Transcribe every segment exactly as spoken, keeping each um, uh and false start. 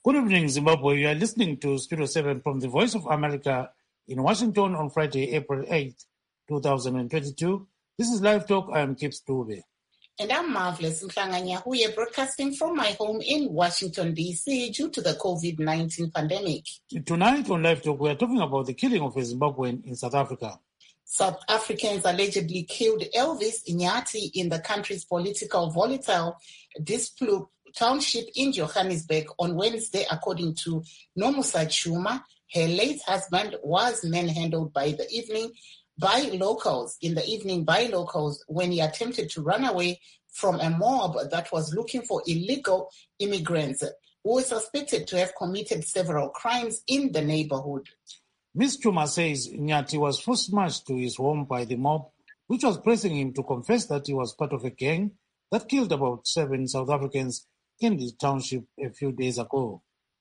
Good evening, Zimbabwe. You are listening to Studio seven from the Voice of America in Washington on Friday, April eighth, twenty twenty-two. This is Live Talk. I am Kip Stube. And I'm Marvelous Mhlanga-Nyahuye, broadcasting from my home in Washington, D C due to the COVID nineteen pandemic. Tonight on Live Talk, we are talking about the killing of a Zimbabwean in South Africa. South Africans allegedly killed Elvis Inyati in the country's political volatile Disploop township in Johannesburg on Wednesday, according to Nomusa Chuma. Her late husband was manhandled by the evening by locals in the evening by locals when he attempted to run away from a mob that was looking for illegal immigrants who were suspected to have committed several crimes in the neighborhood. Miz Chuma says Nyati was first smashed to his home by the mob, which was pressing him to confess that he was part of a gang that killed about seven South Africans in the township a few days ago.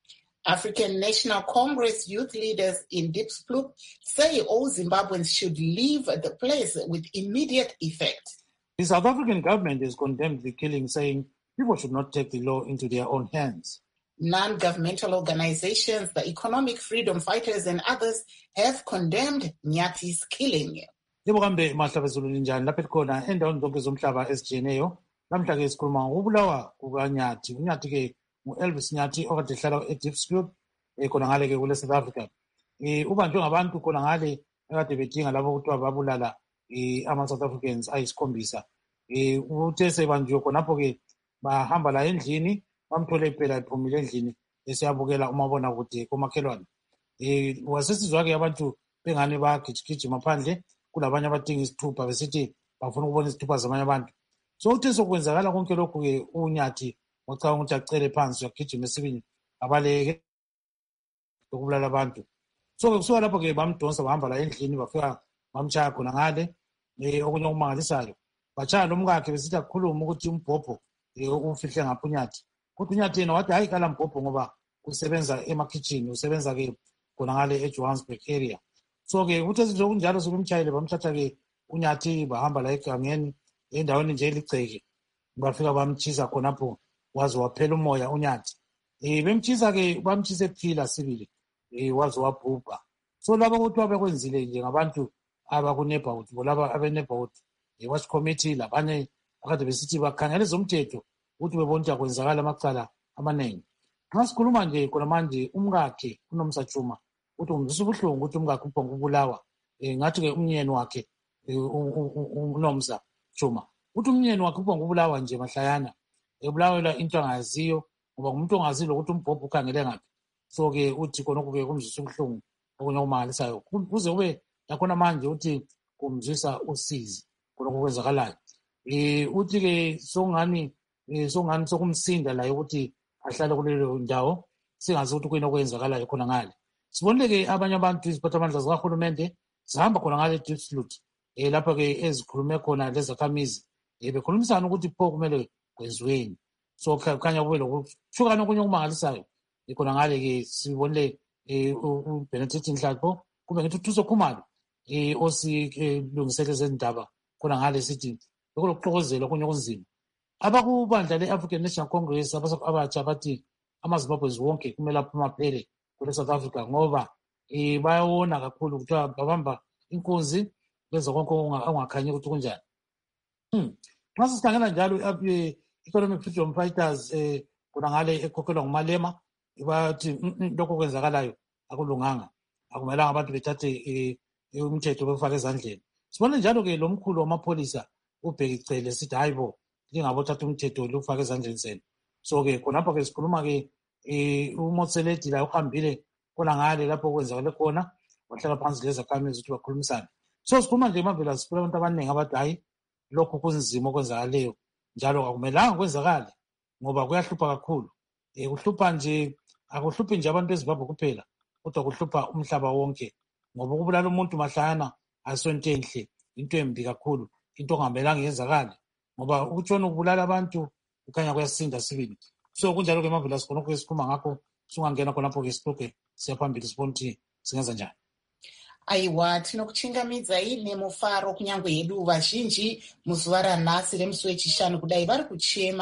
African National Congress youth leaders in Disploop say all Zimbabweans should leave the place with immediate effect. The South African government has condemned the killing, saying people should not take the law into their own hands. Non-governmental organizations, the Economic Freedom Fighters and others have condemned Nyati's killing. Yebo kambe mahlaba ezulwini njani lapha khona endaweni zonke zomhlaba esijiyeneyo. Namhla ke sikhuluma ngokubulawa kukaNyati. uNyati ke ngu-Elvis Nyati okade ehlala eDisploop khona ngale ke kule South Africa. Eh ubanjwe ngabantu khona ngale ekade bedinga labo ukuthi babulala ama-South Africans ayisikhombisa. Eh uthe sebanjwe khonapho ke bahamba la endlini bamthole phela ephumile endlini esiyabukela umabona kude komakhelwane. Eh wasesizwa ke abantu bengane bagijigijima phandle kulabanye abadinga isithupha besithi bafuna ukubona isithupha zamanye abantu. So uthe sokwenzakala konke lokhu ke uNyati wacabanga ukuthi acele phansi wagijima esibini abaleke ukubulala abantu. So kusuka lapho ke bamdonsa bahamba la endlini bafika bamshaya khona ngale eh okunye okumangalisayo. Bachaya nomkakhe besithi akukhuluma ukuthi umbhobho ufihle ngapha uNyati. Kodwa uNyati yena wathi hayi kala mbhobho ngoba usebenza ema-kitchen, usebenza ke khona ngale eJohannesburg area. So ke uthe kunjalo sokumtshayile bamthatha ke uNyati bahamba la egangeni endaweni nje eligceke. Bafika bamtshisa khonapho waze waphela umoya uNyati. Eh bemtshisa ke bamtshisa ephila sibili. Eh waze wabhubha. So laba ukuthi abekwenzile nje ngabantu abakuneighborhood laba abeneighborhood watch committee labanye akade besithi bakhangela zomthetho ukuthi bebona ukuthi akwenzakala amacala amaningi. Nxa sikhuluma nje khona manje umkakhe uNomusa Chuma uthi umzisa ubuhlungu ukuthi umkakhe uphonga ukubulawa. Eh ngathi ke umnyeni wakhe uNomusa Chuma uthi umnyeni wakhe uphonga ukubulawa nje mahlayana ebulawela into angaziyo ngoba umuntu ongaziyo ukuthi umbhobho ukhangele ngaphi. So ke uthi khonokho ke kumzisa ubuhlungu okunye okumangalisayo kuze kube lakhona manje uthi kumzisa usizi khonokho kwenzakalayo. Eh uthi ke songani eh songani sokumsinda la ukuthi ahlale kulelo ndawo singazi ukuthi kuyini okwenzakalayo khona ngale. Sibonile ke abanye abantu iziphathamandla zikahulumende zihamba khona ngale Disploop eh lapha ke ezikhulume khona lezakhamizi eh bekhulumisana ukuthi pho kumele kwenziweni. So khanya kube lokuhlukana okunye okumangalisayo khona ngale ke sibonile eh uBenedict Nhlapho kube ngithi uThuso Khumalo eh osilungisele zendaba khona ngale sithi bekulokuxokozela okunye okunzima. Abakubandla le-African National Congress abatsha bathi amaZimbabweans wonke kumele aphuma phele kule South Africa ngoba eh bayawona kakhulu ukuthi babamba inkunzi benza konke ongakhanyi ukuthi kunjani. Hmm. Nxa sikhangela njalo i-Economic Freedom Fighters eh khona ngale ekhokhelwa nguMalema bathi lokho kwenzakalayo akulunganga. Akumelanga abantu bethathe umthetho befake ezandleni. Sibona njalo ke lo mkhulu wamapholisa ubheki icele sithi hayibo lingabothatha umthetho lokufaka ezandleni zenu. So ke khonapho ke sikhuluma ke eh uMotseledi la uhambile khona ngale lapho kwenzakale khona wahlala phansi lezakhamizi ukuthi bakhulumisane. So sikhuluma nje mavela sifuna abantu abaningi abathi hayi lokho kunzima okwenzakaleyo njalo akumelanga kwenzakale ngoba kuyahlupha kakhulu. Eh kuhlupha nje akuhluphi nje abantu beZimbabwe kuphela kodwa kuhlupha umhlaba wonke ngoba ukubulala umuntu mahlayana asonto enhle into embi kakhulu into ongamelanga yenzakale ngoba ukutshona ukubulala abantu ukhanya kuyasinda sibili. So kunjalo ke mavela sikhona ukusikhuma ngakho singangena khonapho ke sixoxe siyaphambili sibona ukuthi singenza njani. Aiwa tinokuchingamidza ine mufaro kunyangwe hedu vazhinji muzuva ranhasi remusi wechishanu kudai vari kuchema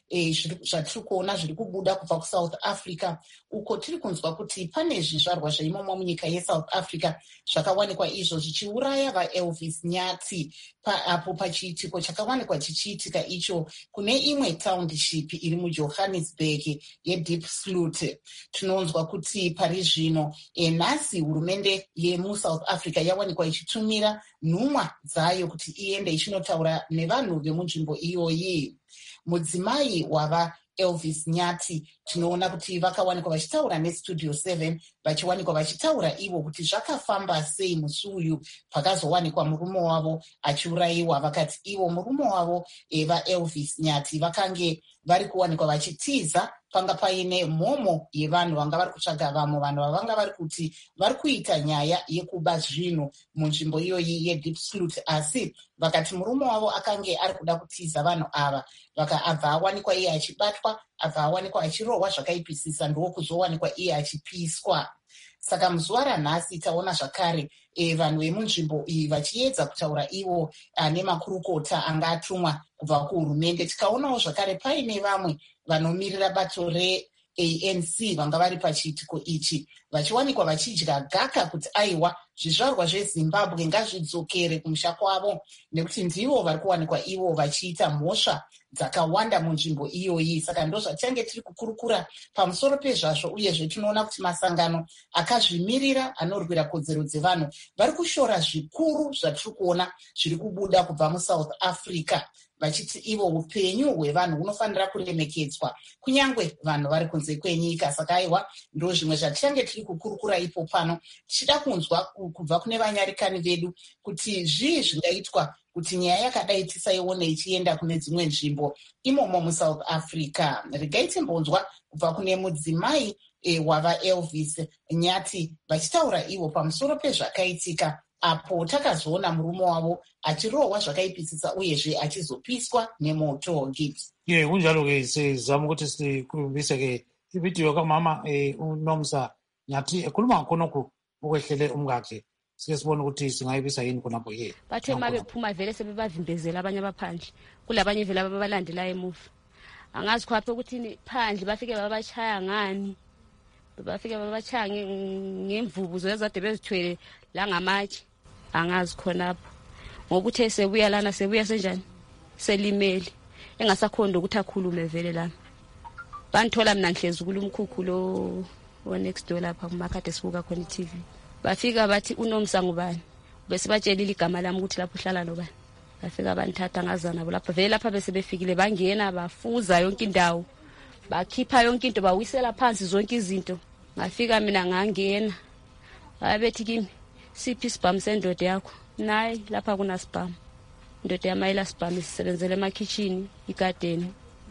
eh, zvatiri kuona zviri kubuda kubva kuSouth Africa, uko tiri kunzwa kuti pane zvizvarwa zveimomo munyika yeSouth Africa zvakawanikwa izvo zvichiuraya vaElvis Nyati apo pachiitiko chakawanikwa chichiitika icho kune imwe township iri muJohannesburg yeDiepsloot. Tinonzwa kuti pari zvino nhasi hurumende yemuSouth Africa yawanikwa ichitumira nhumwa dzayo kuti iende ichinotaura nevanhu vemunzvimbo iyoyi. Mudzimai wava Elvis Nyati tinoona kuti vakawanikwa vachitaura neStudio seven vachiwanikwa vachitaura ivo kuti zvakafamba sei musi uyu pakazowanikwa murume wavo achiurayiwa. Vakati ivo murume wavo eva Elvis Nyati vakange vari kuwanikwa vachitiza panga paine mhomo yevanhu vanga vari kutsvaga vamwe vanhu vavanga vari kuti vari kuita nyaya yekuba zvinhu munzvimbo iyoyi yeDiepsloot, asi vakati murume wavo akange ari kuda kutiza vanhu ava abva awanikwa iye achibatwa, abva awanikwa achirohwa zvakaipisisa, ndokuzowanikwa iye achipiswa. Saka muzuva ranhasi taona zvakare e, vanhu vemunzvimbo iyi vachiedza kutaura ivo nemakurukota anga atumwa kubva kuhurumende. Tikaonawo zvakare paine vamwe vanomirira bato reA N C vanga vari pachiitiko ichi vachiwanikwa vachidya gaka kuti aiwa zvizvarwa zveZimbabwe ngazvidzokere kumusha kwavo, nekuti ndivo vari kuwanikwa ivo vachiita mhosva dzakawanda munzvimbo iyoyi. Saka ndo zvatinge tiri kukurukura pamusoro pezvazvo, uyezve tinoona kuti masangano akazvimirira anorwira kodzero dzevanhu vari kushora zvikuru zvatiri kuona zviri kubuda kubva muSouth Africa, vachiti ivo upenyu hwevanhu hunofanira kuremekedzwa kunyangwe vanhu vari kunze kwenyika. Saka aiwa ndo zvimwe zvatichange tiri kukurukura ipo pano, tichida kunzwa kubva kune vanyarikani vedu kuti zvii zvingaitwa kuti nyaya yakadai tisaione ichienda kune dzimwe nzvimbo imomo muSouth Africa. Regai timbonzwa kubva kune mudzimai e, wava Elvis Nyati vachitaura ivo pamusoro pezvakaitika apo takazoona murume wavo achirohwa zvakaipisisa uyezve achizopiswa nemoto. Gibbs ye kunjalo ke sizama ukuthi sikubise ke ividiyo kamama eh, uNomsa Nyati ekhuluma khonokho ukwehlele umkakhe. Sike sibone ukuthi singayibisa yini khonapho ye. Bathe uma bephuma vele sebebavimbezela abanye abaphandle, kulabanye vele ababalandela emuva. Angazi khaphe ukuthi phandle bafike babachaya ngani, bafike babachaya ngemvubuzo ezade bezithwele la ngamatshe. Angazi khonapho ngokuthi esebuya lana sebuya senjani selimeli engasakhonda ukuthi akhulume vele lana. Banthola mina ngihlezi kulumkhukhu lo wa next door lapha kumakade sibuka khona iTV. Bafika bathi uNomsa ngubani, bese batshelile igama lami ukuthi lapho uhlala nobani. Bafika banthatha ngazana lapha vele lapha bese befikile bangena bafuza yonke indawo, bakhipha yonke into bawisela phansi zonke izinto. Ngafika mina ngangena babethi kimi siphi spam sendoda yakho, nayi lapha kuna spam, indoda yamayela spam isebenzele emakitchen igarden.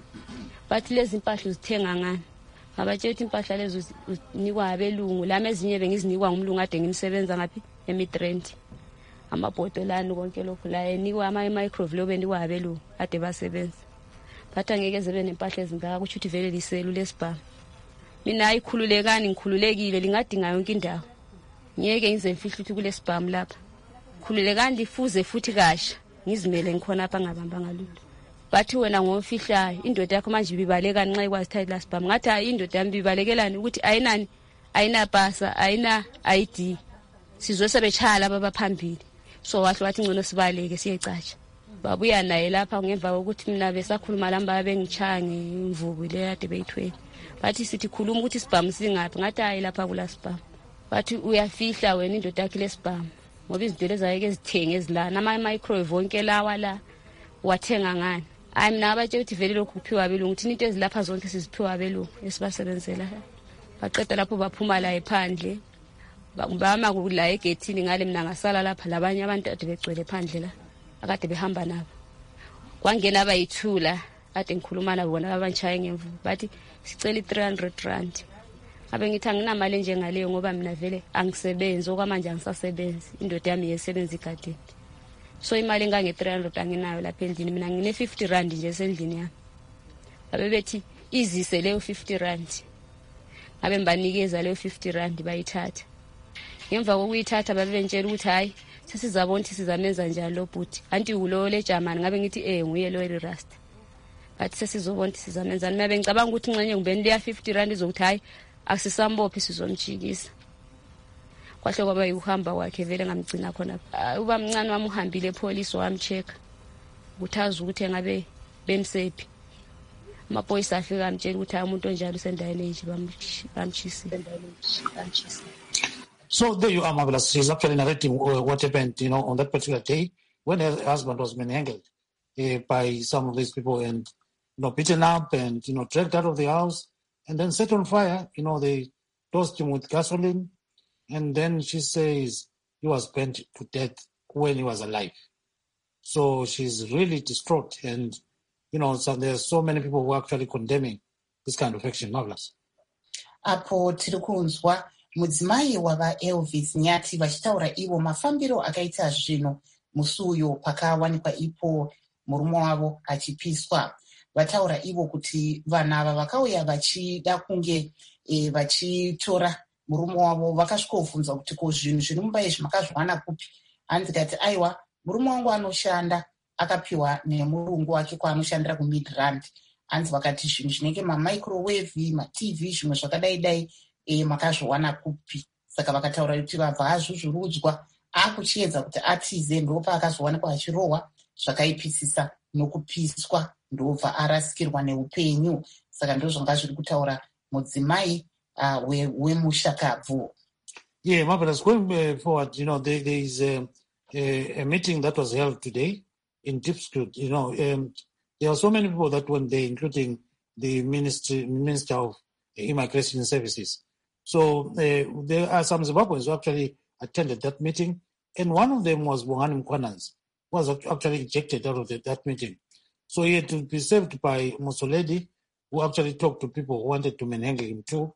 Bathi lezi impahla uzithenga ngani, abatshela ukuthi impahla lezo unikwa abelungu, lami ezinye bengizinikwa ngumlungu ade ngimsebenza ngaphi eMidrand. Amabhodolani konke lokho la enikwa ama microwave lo benikwa abelungu ade basebenza. Bathi angeke zebe nempahla ezingaka ukuthi uthi vele liselu lesibham. Mina ayikhululekani ngikhululekile lingadinga yonke indawo. Ngeke ngize mfihla ukuthi kulesibham lapha. Khululekani lifuze futhi kasha ngizimele ngikhona apha ngabamba ngalulu. Bathi wena ngomfihlayo indoda yakho manje ibibaleka nxa ikwazi thatha lasibham. Ngathi hayi indoda yami ibalekelani ukuthi ayinani ayina pasa ayina I D. Sizwe sebechala babaphambili. So wahle wathi ngcono sibaleke siyecatsha. Babuya naye lapha ngemva kokuthi mina besakhuluma lamba bengichaya ngemvubu le ade beyithwele. Bathi sithi khuluma ukuthi sibham singaphi, ngathi hayi lapha kula sibham. Bathi uyafihla wena indoda yakhe lesibham ngoba izinto lezayeke ezithenge ezilana ama microwave wonke lawa la wathenga ngani. Hayi mina abathe ukuthi vele lokhu kuphiwa abelungu, ukuthi into ezilapha zonke siziphiwa abelungu esibasebenzela. Baqeda lapho baphuma la ephandle bama kula egethini ngale mina ngasala lapha labanye abantu ade begcwele phandle la akade behamba nabo. Kwangena abayithula ade ngikhuluma nabo bona abantshaye ngemvu bathi sicela three hundred rand. Abe ngithi anginamali njengaleyo ngoba mina vele angisebenzi okwamanje angisasebenzi, indoda yami yesebenza igadeni. So imali engange three hundred anginayo lapha endlini, mina ngine fifty rand nje esendlini yami. Abe bethi izise leyo fifty rand. Abe mbanikeza leyo fifty rand bayithatha. Ngemva kokuyithatha babe bentshela ukuthi hayi sesizabona ukuthi sizamenza njani lo bhuti. Anti ulo le German ngabe ngithi eh nguye lo eRasta. bathi sesizobona ukuthi sizamenzani. Mina bengicabanga ukuthi ingxenye ngibeni leya fifty rand izokuthi hayi akusisambophi sizomjikisa. Kwahle kwaba yuhamba wakhe vele ngamgcina khona. Uba mncane wami uhambile epolice wamcheck ukuthi azi ukuthi ngabe bemsephi. Amaphoyisa afika amtshela ukuthi umuntu onjalo usendaweni enje bamchisile. So there you are, Marvelous. She's actually narrating what happened, you know, on that particular day when her husband was manhandled uh, by some of these people and, you know, beaten up and, you know, dragged out of the house and then set on fire. You know, they tossed him with gasoline. And then she says he was burnt to death when he was alive. So she's really distraught. And, you know, so there's so many people who are actually condemning this kind of action. Marvelous. Apo tirikunzwa mudzimai wava Elvis Nyati vachitaura ivo mafambiro akaita zvino musi uyo pakawanikwa ipo murume wavo achipiswa. Vataura ivo kuti vana ava vakauya vachida kunge e, vachitora murume wavo vakasvikovhunza kuti ko zvinhu zviri mumba izvi makazviwana kupi. Hanzi kati aiwa murume wangu anoshanda akapiwa nemurungu wake kwaanoshandira kuMidrand. Hanzi vakati zvinhu zvinenge mamicrowave matv zvimwe zvakadai dai e, makazviwana kupi. Saka vakataura kuti vabva azvuzvurudzwa akuchiedza kuti atize ndopa akazowanikwa achirohwa zvakaipisisa nokupiswa ndobva arasikirwa neupenyu. Saka ndo zvanga zviri kutaura mudzimai uh, wemusha kabvu. Yeah, Marvelous. Going uh, forward, you know, there, there is a, a, a meeting that was held today in Diepsloot. You know, um, there are so many people that went there, including the Ministry, Minister of Immigration Services. So uh, there are some Zimbabweans who actually attended that meeting, and one of them was Bongani Mkwananzi, who was actually ejected out of the, that meeting. So he had to be saved by Mosoledi, who actually talked to people who wanted to manhandle him too.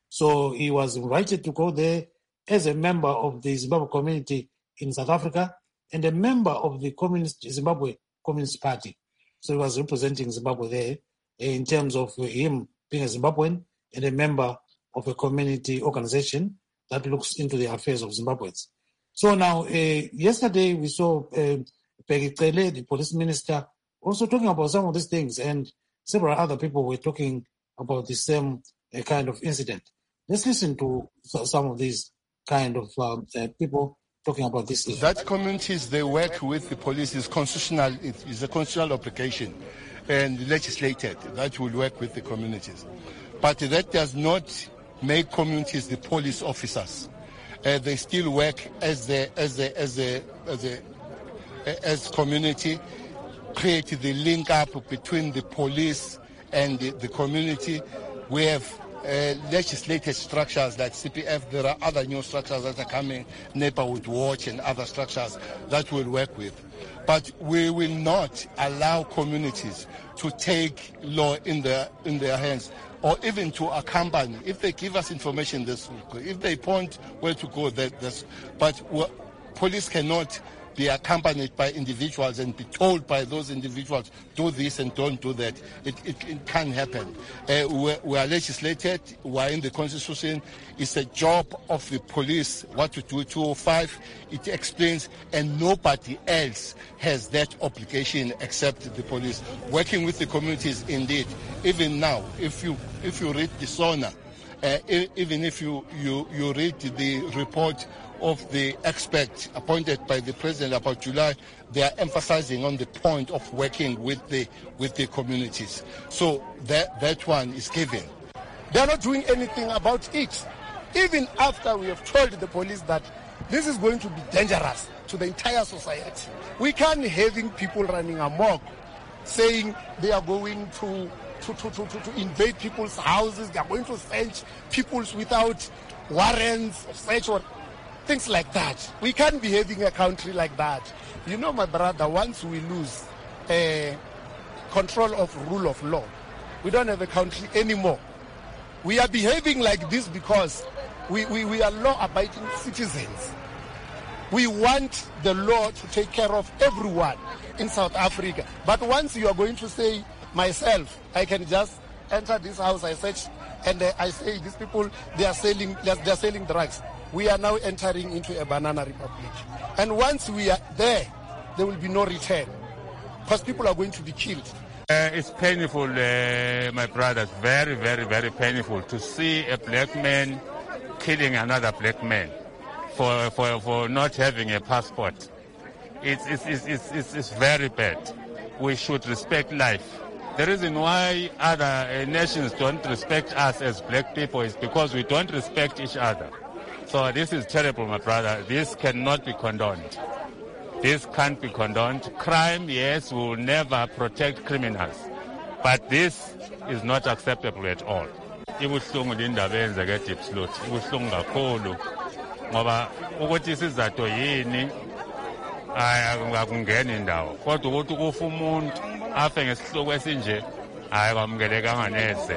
So he was invited to go there as a member of the Zimbabwe community in South Africa and a member of the Communist Zimbabwe Communist Party. So he was representing Zimbabwe there in terms of him being a Zimbabwean and a member of a community organization that looks into the affairs of Zimbabweans. So now, uh, yesterday we saw uh, Peggy Cele, the police minister, also talking about some of these things, and several other people were talking about the same uh, kind of incident. Let's listen to some of these kind of um, uh, people talking about this issue. That communities they work with the police is constitutional. It is a constitutional obligation and legislated that will work with the communities. But that does not make communities the police officers. Uh, they still work as the as the as the as the as community, create the link up between the police and the, the community. We have uh, legislated structures like C P F. There are other new structures that are coming, Neighborhood Watch and other structures that we'll work with. But we will not allow communities to take law in their in their hands, or even to accompany. If they give us information, this will go. If they point where to go, that this. But police cannot be accompanied by individuals and be told by those individuals, do this and don't do that. It, it, it can't happen. Uh, we, we are legislated, we are in the Constitution. It's a job of the police what to do. two oh five, it explains, and nobody else has that obligation except the police. Working with the communities, indeed. Even now, if you if you read the SONA, uh, even if you, you, you read the report of the expert appointed by the president about July, they are emphasizing on the point of working with the with the communities. So that that one is given. They are not doing anything about it. Even after we have told the police that this is going to be dangerous to the entire society. We can't having people running amok, saying they are going to to, to, to, to, to invade people's houses, they are going to search people's without warrants of search or things like that. We can't be having a country like that. You know, my brother, once we lose uh, control of rule of law, we don't have a country anymore. We are behaving like this because we, we, we are law-abiding citizens. We want the law to take care of everyone in South Africa. But once you are going to say, myself, I can just enter this house, I search, and uh, I say, these people, they are selling, they are, they are selling drugs. We are now entering into a banana republic. And once we are there, there will be no return, because people are going to be killed. Uh, it's painful, uh, my brothers, very, very, very painful to see a black man killing another black man for, for, for not having a passport. It's, it's, it's, it's, it's very bad. We should respect life. The reason why other uh, nations don't respect us as black people is because we don't respect each other. So this is terrible, my brother. This cannot be condoned. This can't be condoned. Crime, yes, will never protect criminals. But this is not acceptable at all. Ibuhlungu lindaba eyenzeke eDiepsloot. Ibuhlungu kakhulu. Ngoba ukuthi isizathu yini akungeni indawo. Kodwa ukuthi kufa umuntu afe ngesihloko esinje hayi kwamukelekanga neze.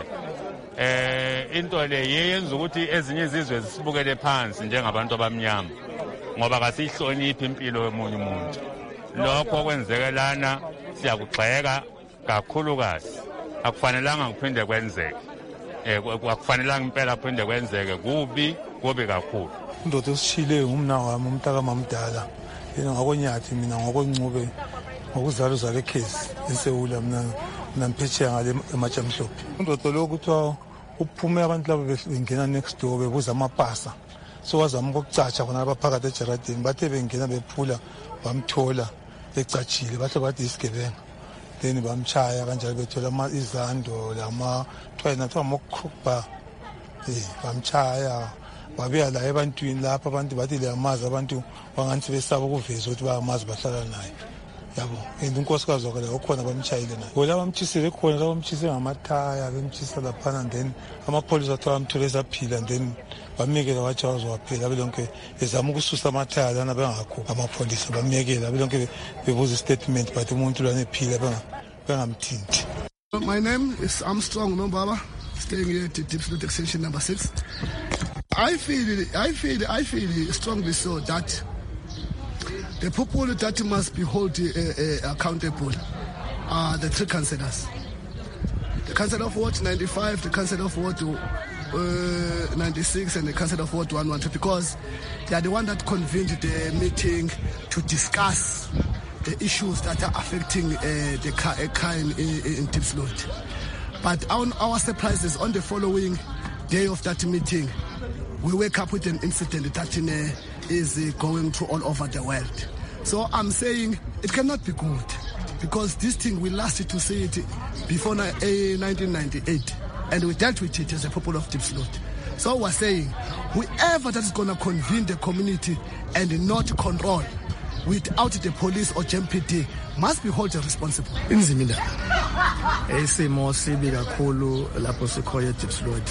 Eh into le yenza ukuthi ezinye izizwe zisibukele phansi njengabantu abamnyama. Ngoba kasihloniphi impilo yomunye umuntu. Lokho kwenzekelana siyakugxeka kakhulukazi. Akufanelanga kuphinde kwenzeke. Eh akufanelanga impela kuphinde kwenzeke kubi kubi kakhulu. Indoda esishile umna wami umntaka mamdala. Yena ngakwenyathi mina ngokwencube ngokuzala uzala ekhesi eSewula mina namphetsheya ngale emajamhlophe. Indoda lo kuthiwa uphume abantu laba bengena next door bebuza amapasa. So wazama ukucatsha khona abaphakathi ejaradini bathe bengena bephula bamthola ecatshile bahle bathi isigebenga then bamchaya kanjalo bethola ama izando lama twena kuthiwa amokruba eh bamchaya babuya la ebantwini lapha abantu bathi le amazi abantu bangathi besaba ukuveza ukuthi bayamazi bahlala naye yabo and unkosikazi wakhe okhona bamchayile naye ngoba bamthisile khona bamthise ngamathaya bemthisa lapha and then amapholisa athiwa amthole esaphila and then bamyekela wathi wazowaphela belonke ezama ukususa amathaya lana bengakho amapholisa bamyekela belonke bebuza statement but umuntu lana ephila bengamthinti. My name is Armstrong Nombaba, staying here at Diepsloot extension number six. I feel I feel I feel strongly so that the people that must be held uh, uh, accountable are the three councillors. The councillor of Ward ninety-five, the councillor of Ward uh, ninety-six and the councillor of Ward one twelve, because they are the one that convened the meeting to discuss the issues that are affecting uh, the crime in, in Diepsloot. But our, our surprise is on the following day of that meeting, we wake up with an incident that in, uh, is uh, going through all over the world. So I'm saying it cannot be good, because this thing we lasted to see it before nineteen ninety-eight, and we dealt with it as a people of Diepsloot. So we're saying whoever that is going to convene the community and not control without the police or J M P D must be held responsible. Inzimida esimo sibi kakhulu lapho sikhoye eDiepsloot.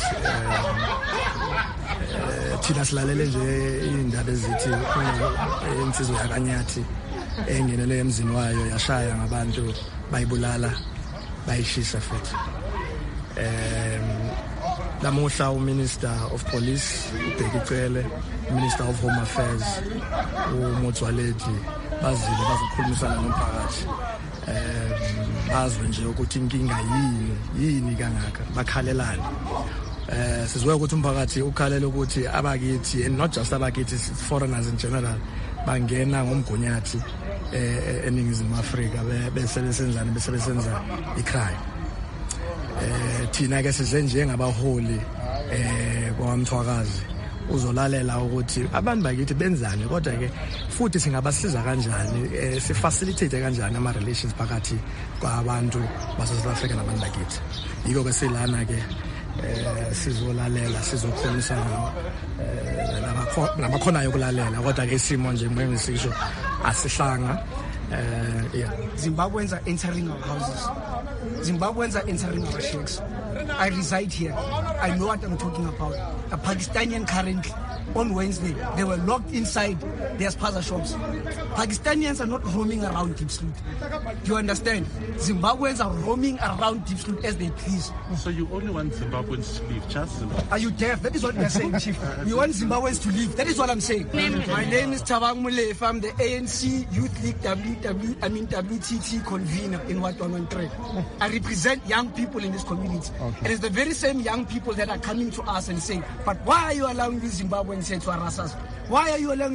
Thina silalele nje indaba ezithi insizwe yakanyathi engenele emzini wayo yashaya ngabantu bayibulala bayishisa futhi. Um lamuhla uMinister of Police uBheki Cele, Minister of Home Affairs uMotsoaledi bazile bazokhulumisana nomphakathi. Um bazwe nje ukuthi inkinga yini yini kangaka bakhalelana. Eh sizwe ukuthi umphakathi ukhalela ukuthi abakithi and not just abakithi foreigners in general bangena ngomgunyathi eh eningizimu Afrika bese besenzana bese besenza icrime. Eh thina ke size njengabaholi eh kwamthwakazi uzolalela ukuthi abantu bakithi benzani, kodwa ke futhi singabasiza kanjani, si facilitate kanjani ama relations phakathi kwabantu base South Africa nabantu bakithi. Yiko ke silana ke eh sizolalela sizokhulumisana eh nabakhonayo ukulalela, kodwa ke isimo nje ngisisho asihlanga. Uh, yeah. Zimbabweans are entering our houses. Zimbabweans are entering our sheikhs. I reside here. I know what I'm talking about. A Pakistanian currently, on Wednesday, they were locked inside their spaza shops. Pakistanians are not roaming around Diepsloot. Do you understand? Zimbabweans are roaming around Diepsloot as they please. So you only want Zimbabweans to leave, just Zimbabwe? Are you deaf? That is what we are saying, Chief. We want Zimbabweans to leave. That is what I'm saying. My name is Thabang Molefe. I'm the A N C Youth League W W, I mean W T T convener in Ward one twelve. I represent young people in this community. Okay. It is the very same young people that are coming to us and saying, but why are you allowing these Zimbabweans here to harass us? Why are you allowing these Zimbabweans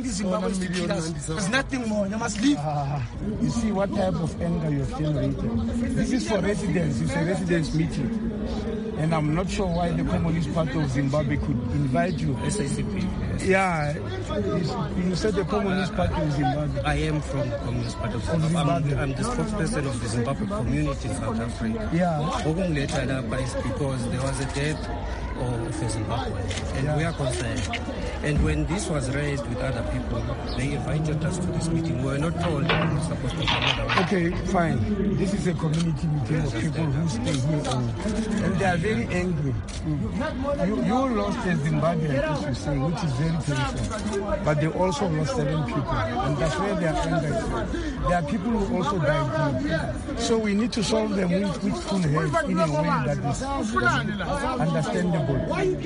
supposed to kill us. There's nothing more. They must leave. Uh, you see what type of anger you have generated. This is for residents. It's a residents meeting. And I'm not sure why the Communist Party of Zimbabwe could invite you. S A C P. Yeah. You said the Communist Party of Zimbabwe. I am from the Communist Party of Zimbabwe. I'm, I'm the spokesperson of the Zimbabwe community in South Africa. Yeah. It's because there was a death of a Zimbabwean, and yeah. we are concerned. And when this was raised with other people, they invited us to this meeting. We were not told we were supposed to come. Okay, fine. This is a community meeting of people who stay here, and, and they are very angry. Mm. You, you lost a Zimbabwean, as you say, which is very painful. But they also lost seven people, and that's where their anger is. There are people who also died here. So we need to solve them with, with full head in a way that is understandable. So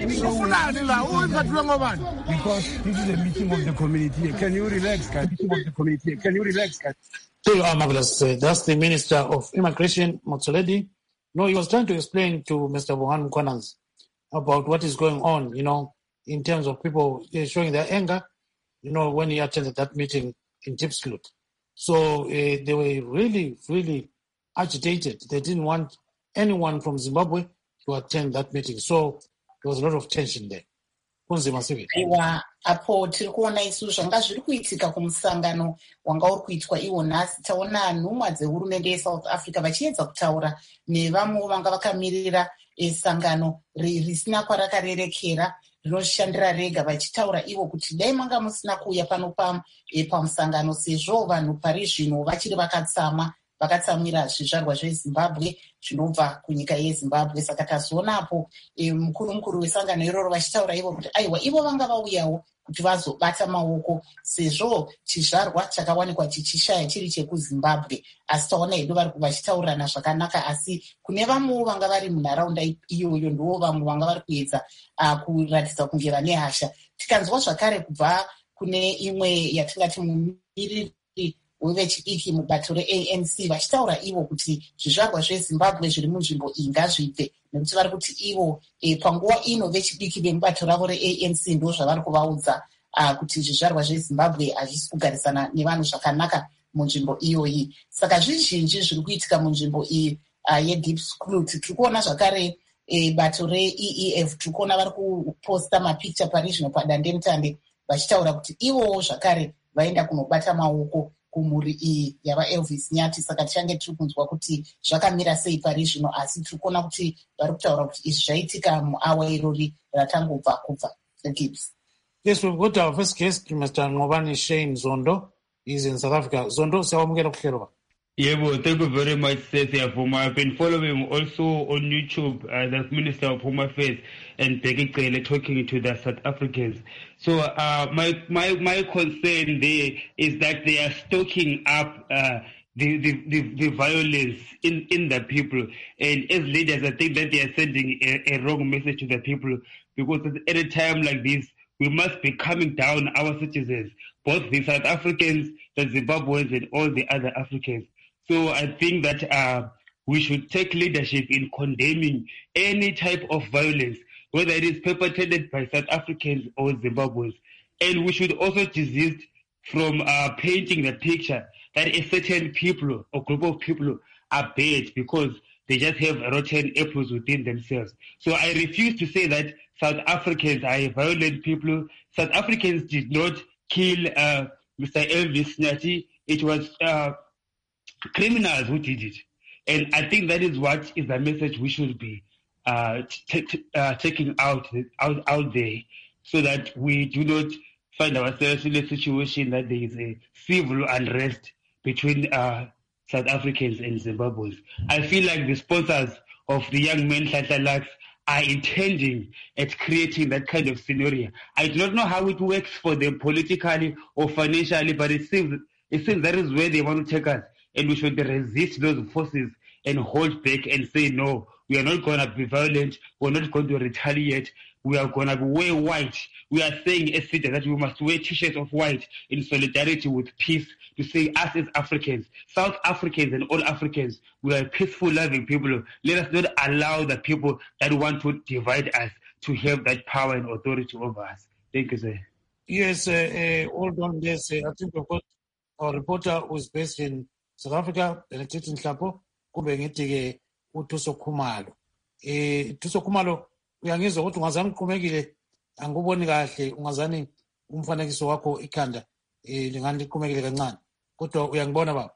because this is a meeting of the community. Can you relax, guys? Meeting of the community. Can you relax, guys? So, uh, marvelous. Uh, that's the Minister of Immigration, Motsoaledi. No, he was trying to explain to Mister Bohan Mkhwanazi about what is going on, you know, in terms of people showing their anger, you know, when he attended that meeting in Diepsloot. So uh, they were really, really agitated. They didn't want anyone from Zimbabwe to attend that meeting. So there was a lot of tension there. Aiwa, apo tiri kuona isu zvanga zviri kuitika kumusangano wanga uri kuitwa iwo nhasi. Taona nhumwa dzehurumende yeSouth Africa vachiedza kutaura nevamwe vanga vakamirira sangano risina kwarakarerekera rinoshandira rega, vachitaura ivo kuti dai manga musina kuuya pano pamusangano sezvo vanhu pari zvino vachiri vakatsama vakatsamwira zvizvarwa zveZimbabwe zvinobva kunyika yeZimbabwe. Saka tazoonapo e, mukuru mukuru wesangano iroro vachitaura ivo kuti aiwa ivo vanga vauyawo kuti vazobata maoko sezvo chizvarwa chakawanikwa chichishaya chiri chekuZimbabwe. Asi taona edu vari vachitaurirana zvakanaka, asi kune vamwewo vanga vari munharaunda iyoyo ndiwo vamwe vanga vari kuedza uh, kuratidza kunge vane hasha. Tikanzwa zvakare kubva kune imwe yatingati mumiriri wevechidiki mubato re-A N C vachitaura ivo kuti zvizvarwa zveZimbabwe zviri munzvimbo iyi ngazvibve, nekuti vari kuti ivo e, panguva ino vechidiki vemubato ravo re-A N C ndo zvavari kuvaudza uh, kuti zvizvarwa zveZimbabwe hazvisi kugarisana nevanhu zvakanaka munzvimbo iyoyi. Saka zvizhinji zviri kuitika munzvimbo iyi uh, yeDiepsloot. Tiri kuona zvakare e, bato re-E E F tiri kuona vari kuposta mapicture pari zvino padandemutande vachitaura kuti ivowo zvakare vaenda kunobata maoko kumhuri iyi yavaElvis Nyati. Saka tichange tiri kunzwa kuti zvakamira sei pari zvino, asi tiri kuona kuti vari kutaura kuti izvi zvaitika muawa irori ratangobva kubva Gibbs. Yes, we've got our first guest, Mister Ngobani Shane Zondo. He's in South Africa. Zondo, siyawamukela kuhlelo. Yebo, thank you very much, Cecilia Fuma. I've been following also on YouTube uh, the Minister of Home Affairs and Bheki Cele talking to the South Africans. So uh, my, my my concern there is that they are stoking up uh, the, the, the, the violence in, in the people. And as leaders, I think that they are sending a, a wrong message to the people, because at a time like this, we must be calming down our citizens, both the South Africans, the Zimbabweans, and all the other Africans. So I think that uh, we should take leadership in condemning any type of violence, whether it is perpetrated by South Africans or Zimbabweans. And we should also desist from uh, painting the picture that a certain people or group of people are bad because they just have rotten apples within themselves. So I refuse to say that South Africans are violent people. South Africans did not kill uh, Mister Elvis Nyati. It was uh, criminals who did it. And I think that is what is the message we should be uh, t- t- uh, taking out, out out there, so that we do not find ourselves in a situation that there is a civil unrest between uh, South Africans and Zimbabweans. I feel like the sponsors of the young men Hlatlalaks are intending at creating that kind of scenario. I do not know how it works for them politically or financially, but it seems it seems that is where they want to take us. And we should resist those forces and hold back and say, no, we are not going to be violent. We're not going to retaliate. We are going to wear white. We are saying as citizens that we must wear T-shirts of white in solidarity with peace, to say us as Africans, South Africans and all Africans, we are peaceful, loving people. Let us not allow the people that want to divide us to have that power and authority over us. Thank you, sir. Yes, uh, uh, hold on. Yes, uh, I think we've got our reporter who is based in South Africa, Benedict Nhlapo, kumbe ngithi-ke uThuso Khumalo. Eh, Thuso Khumalo, uyangizwa ukuthi ungazani uqhumekile, angikuboni kahle, ungazani umfanekiso wakho ikhanda eh lingani liqhumekile kancane. Kodwa uyangibona baba.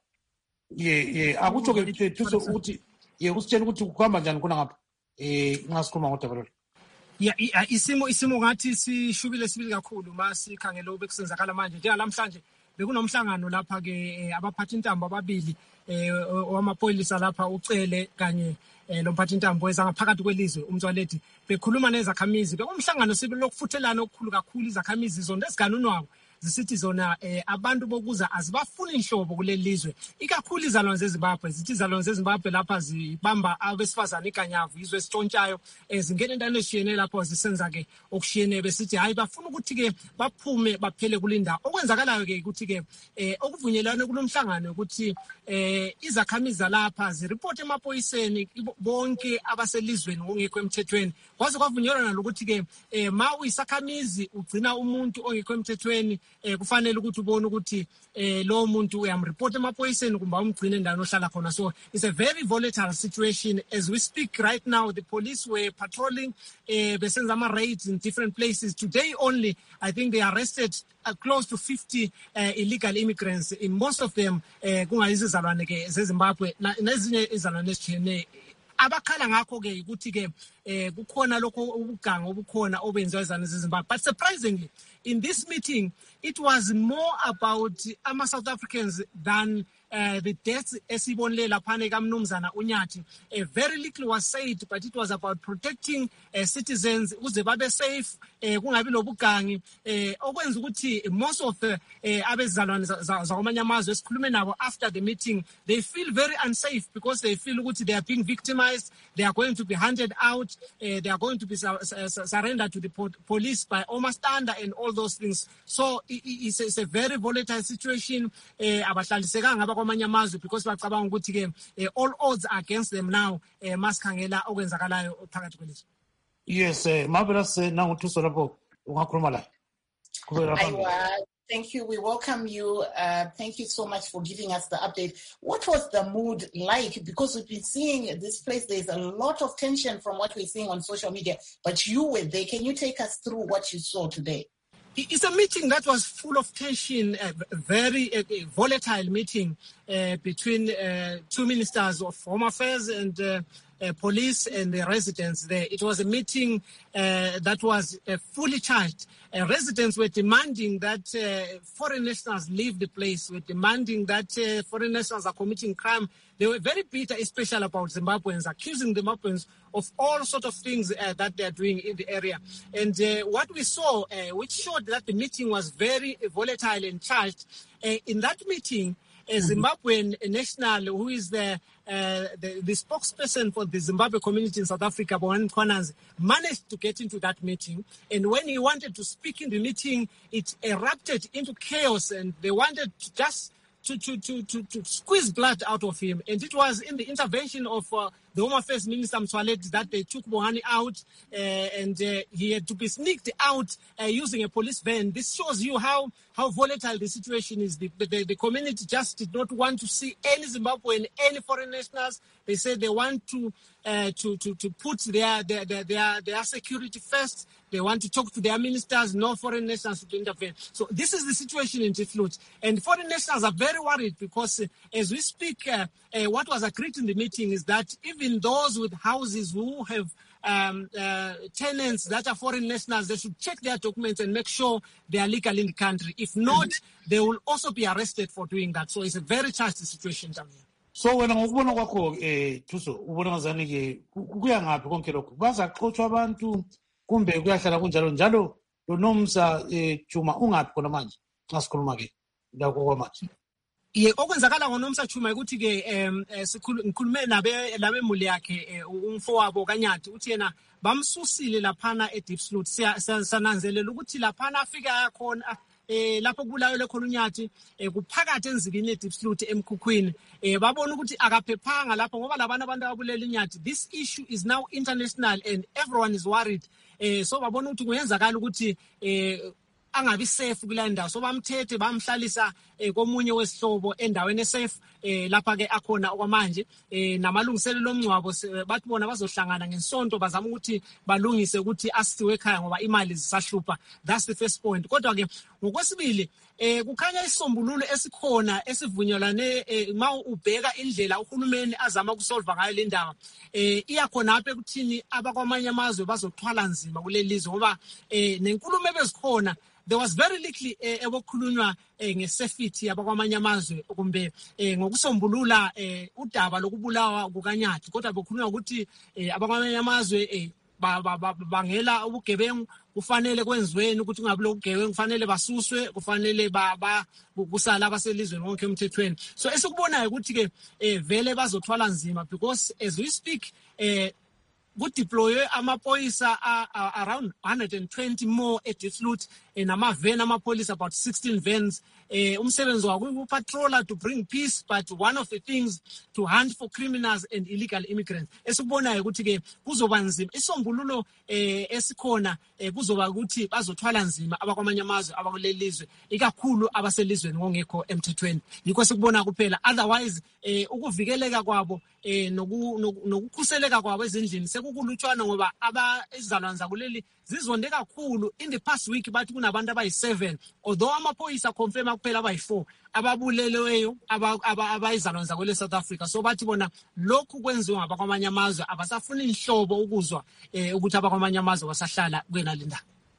Ye ye akutsho-ke Thuso ukuthi ye usitshela ukuthi kuhamba njani khona ngapha. Eh ngasikhuluma ngodaba lolu. Yeah, isimo isimo ngathi sishubile sibili kakhulu masikhangela obekusenzakala manje njengalamhlanje bekunomhlangano lapha ke abaphathi intambo ababili eh wamapolisa lapha uCele kanye lomphathi intambo ezangaphakathi kwelizwe uMtswaledi bekhuluma nezakhamizi bekumhlangano sibe lokufuthelana okukhulu kakhulu izakhamizi zonke esiganunwayo zisithi zona abantu bokuza azibafuni inhlobo kuleli lizwe ikakhulu izalwane zeZimbabwe zithi izalwane zeZimbabwe lapha zibamba abesifazane iganyavu izwe esitshontshayo ezingena endaweni ezishiyene lapho zisenza ke okushiyene besithi hayi bafuna ukuthi ke baphume baphele kulinda okwenzakalayo ke ukuthi ke okuvunyelane kulomhlangano ukuthi izakhamizi lapha zireport emapoyiseni bonke abaselizweni ngokungekho emthethweni kwaze kwavunyelana lokuthi ke ma uyisakhamizi ugcina umuntu ongekho emthethweni eh kufanele ukuthi ubone ukuthi eh lo muntu uyamreport emapoyiseni kumbe umgcine endaweni ohlala khona. So it's a very volatile situation as we speak right now. The police were patrolling eh besenza ama raids in different places today. Only I think they arrested uh, close to fifty uh, illegal immigrants, in most of them eh kungayizizalwane ke zeZimbabwe nezinye izalwane ezithene abakhala ngakho ke ukuthi ke eh kukhona lokho ubuganga obukhona obenziwa izana zeZimbabwe. But surprisingly in this meeting it was more about ama South Africans than uh, the deaths esibonile laphana kaMnumzana uNyathi. Uh, very little was said, but it was about protecting uh, citizens ukuze babe safe uh, kungabi lobugangi uh, okwenza ukuthi most of the uh, abezalwane zakwamanye amazwe esikhulume nabo after the meeting they feel very unsafe because they feel ukuthi they are being victimized, they are going to be handed out, uh, they are going to be su su surrendered to the po police by Omastanda and all those things. So it, it's, a, it's a very volatile situation. Uh, abahlalisekanga abakwamanye amazwe because bacabanga ukuthi ke all odds are against them now. Uh, masikhangela okwenzakalayo phakathi kwelizwe. Yes, uh, marvelous. Uh, now to Solabo, ungakhuluma la. Thank you. We welcome you. Uh, thank you so much for giving us the update. What was the mood like? Because we've been seeing this place, there's a lot of tension from what we're seeing on social media, but you were there. Can you take us through what you saw today? It's a meeting that was full of tension, a very a, a volatile meeting uh, between uh, two ministers of Home Affairs and uh, uh, police and the residents there. It was a meeting uh, that was uh, fully charged. Uh, residents were demanding that uh, foreign nationals leave the place, were demanding that uh, foreign nationals are committing crime. They were very bitter, especially about Zimbabweans, accusing the Zimbabweans of all sorts of things uh, that they are doing in the area. And uh, what we saw, uh, which showed that the meeting was very volatile and charged, uh, in that meeting, a Zimbabwean national who is the, uh, the the spokesperson for the Zimbabwe community in South Africa, Bohan Kwananzi, managed to get into that meeting. And when he wanted to speak in the meeting, it erupted into chaos, and they wanted to just To, to, to, to, to squeeze blood out of him. And it was in the intervention of uh, the Home Affairs Minister Mtswaledi that they took Bohani out uh, and uh, he had to be sneaked out uh, using a police van. This shows you how, how volatile the situation is. The, the, the community just did not want to see any Zimbabwean, any foreign nationals. They said they want to uh, to, to, to put their, their, their, their, their security first. They want to talk to their ministers, no foreign nationals to intervene. So this is the situation in Diepsloot. And foreign nationals are very worried because uh, as we speak, uh, uh, what was agreed in the meeting is that even those with houses who have um, uh, tenants that are foreign nationals, they should check their documents and make sure they are legal in the country. If not, they will also be arrested for doing that. So it's a very charged situation down here. So wena ngokubona kwakho eh Thuso ubona ngazani ke kuya ngaphi konke lokho bazaxothwa abantu kumbe kuyahlala kunjalo njalo lo Nomsa eh Juma ungaphi khona manje xa sikhuluma ke la kwamanje ye okwenzakala ngoNomsa Juma ukuthi ke em sikhulume nabe labemuli yakhe umfowabo kaNyathi uthi yena bamsusile laphana eDiepsloot siyananzelela ukuthi laphana afika khona eh lapho kulayele khona uNyathi kuphakathi enzikini eDiepsloot emkhukhwini eh babona ukuthi akaphephanga lapho ngoba labana abantu ababulela uNyathi. This issue is now international and everyone is worried. Eh so babona ukuthi kuyenzakala ukuthi eh angabi safe kule ndawo so bamthethe bamhlalisa komunye wesihlobo endaweni esafe lapha ke akhona okwamanje namalungiselelo omngcwabo bathi bona bazohlangana ngesonto bazama ukuthi balungise ukuthi asiwe ekhaya ngoba imali zisahlupha. That's the first point. Kodwa ke ngokwesibili eh kukhanya isombululo esikhona esivunyelane ma ubheka indlela uhulumeni azama ukusolva ngayo le ndaba eh iyakhona apha ekuthini abakwamanye amazwe bazothwala nzima kule lizwe ngoba eh nenkulumo ebezikhona. There was very little ebokhulunywa ngesafety abakwamanye amazwe kumbe ngokusombulula udaba lokubulawa kukanyathi kodwa bokhulunywa ukuthi abakwamanye amazwe bangela ubugebengu kufanele kwenziweni ukuthi kungabi lokugebengu kufanele basuswe kufanele ba kusala abaselizweni wonke emthethweni. So esikubonayo ukuthi ke vele bazothwala nzima because as we speak eh kudeploye amapolisa around one hundred twenty more at Diepsloot namaveni amapolisa about sixteen vans. Umsebenzi wabo ukupatrola to bring peace, but one of the things to hunt for criminals and illegal immigrants. Esikubonayo ukuthi ke kuzoba nzima isombululo esikhona kuzoba ukuthi bazothwala nzima abakwamanye amazwe abakulelizwe ikakhulu abaselizweni ngongekho emthethweni. Yikho sikubona kuphela, otherwise ukuvikeleka kwabo nokukhuseleka kwabo ezindlini sekukulutshwana ngoba abazalwane zakuleli zizonde kakhulu. In the past week bathi kunabantu abayi-seven, although amaphoyisa confirm kuphela abayi-four ababuleleweyo abayizalwane zakwele South Africa. So bathi bona lokhu kwenziwa ngabakwamanye amazwe abasafuna inhlobo ukuzwa ukuthi abakwamanye amazwe basahlala kwenalinda.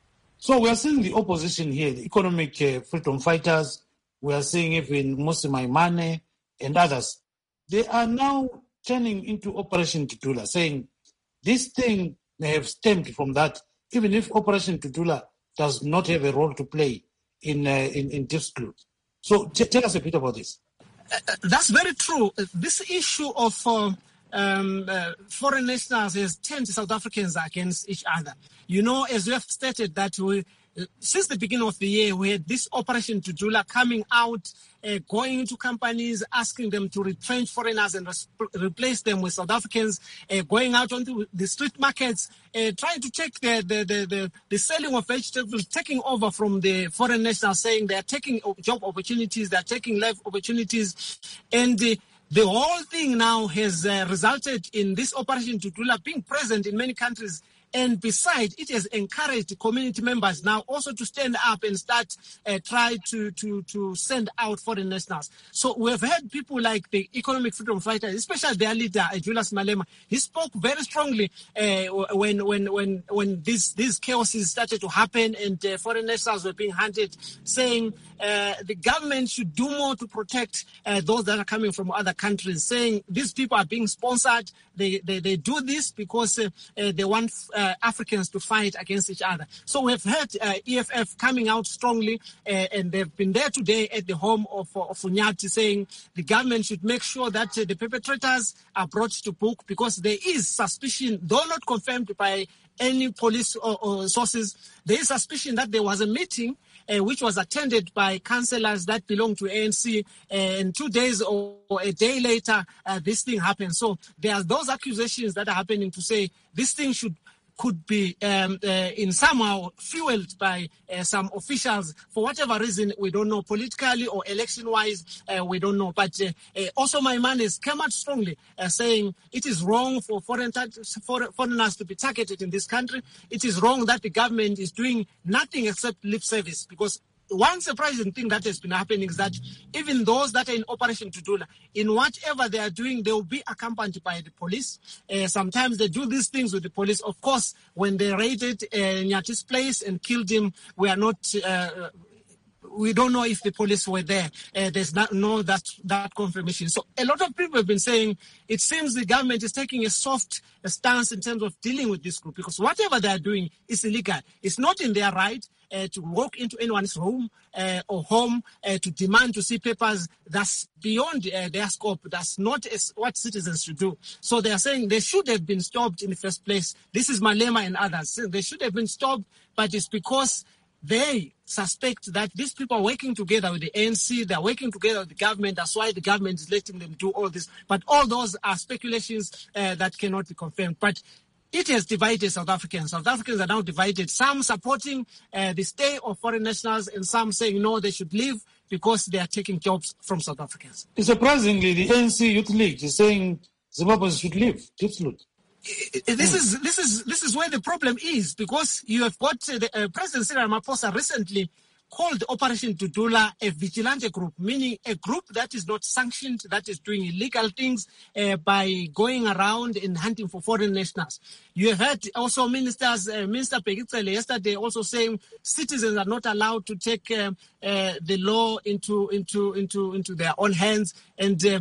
So we are seeing the opposition here, the economic uh, freedom fighters. We are seeing even Mmusi Maimane and others. They are now turning into Operation Tutula, saying this thing may have stemmed from that, even if Operation Tutula does not have a role to play in uh, in, in Diepsloot. So t- tell us a bit about this. Uh, that's very true. Uh, this issue of uh, um, uh, foreign nationals has turned South Africans against each other. You know, as we have stated that we, uh, since the beginning of the year, we had this Operation Tutula coming out, uh, going into companies, asking them to retrench foreigners and res- replace them with South Africans, uh, going out onto the street markets, uh, trying to take the, the, the, the, the selling of vegetables, taking over from the foreign nationals, saying they are taking job opportunities, they are taking life opportunities, and uh, the whole thing now has uh, resulted in this Operation Tutula being present in many countries. And besides, it has encouraged community members now also to stand up and start uh, try to, to, to send out foreign nationals. So we have had people like the economic freedom fighters, especially their leader, uh, Julius Malema. He spoke very strongly uh, when when when when these these chaoses started to happen and uh, foreign nationals were being hunted, saying uh, the government should do more to protect uh, those that are coming from other countries, saying these people are being sponsored. They they, they do this because uh, uh, they want uh, Africans to fight against each other. So we've heard uh, E F F coming out strongly, uh, and they've been there today at the home of, of Unyati, saying the government should make sure that uh, the perpetrators are brought to book, because there is suspicion, though not confirmed by any police or, or sources, there is suspicion that there was a meeting Uh, which was attended by councillors that belong to A N C, uh, and two days or, or a day later, uh, this thing happened. So there are those accusations that are happening to say this thing should could be um, uh, in somehow fueled by uh, some officials for whatever reason, we don't know, politically or election-wise, uh, we don't know. But uh, uh, also Maimane has come out strongly uh, saying it is wrong for foreign for foreigners to be targeted in this country. It is wrong that the government is doing nothing except lip service, because one surprising thing that has been happening is that even those that are in Operation Tutula, in whatever they are doing, they will be accompanied by the police. Uh, sometimes they do these things with the police. Of course, when they raided uh, Nyati's place and killed him, we are not... Uh, we don't know if the police were there. Uh, there's not no that that confirmation. So a lot of people have been saying it seems the government is taking a soft stance in terms of dealing with this group, because whatever they are doing is illegal. It's not in their right uh, to walk into anyone's room uh, or home uh, to demand to see papers. That's beyond uh, their scope. That's not as what citizens should do. So they are saying they should have been stopped in the first place. This is Malema and others. They should have been stopped, but it's because they suspect that these people are working together with the A N C, they're working together with the government. That's why the government is letting them do all this. But all those are speculations uh, that cannot be confirmed. But it has divided South Africans. South Africans are now divided. Some supporting uh, the stay of foreign nationals and some saying no, they should leave because they are taking jobs from South Africans. Surprisingly, the A N C Youth League is saying Zimbabweans should leave. Absolutely. This mm. is this is this is where the problem is, because you have got uh, the, uh, President Cyril Ramaphosa recently called Operation Dudula a vigilante group, meaning a group that is not sanctioned, that is doing illegal things uh, by going around and hunting for foreign nationals. You have heard also ministers, uh, Minister Bheki Cele yesterday also saying citizens are not allowed to take uh, uh, the law into into into into their own hands, and uh,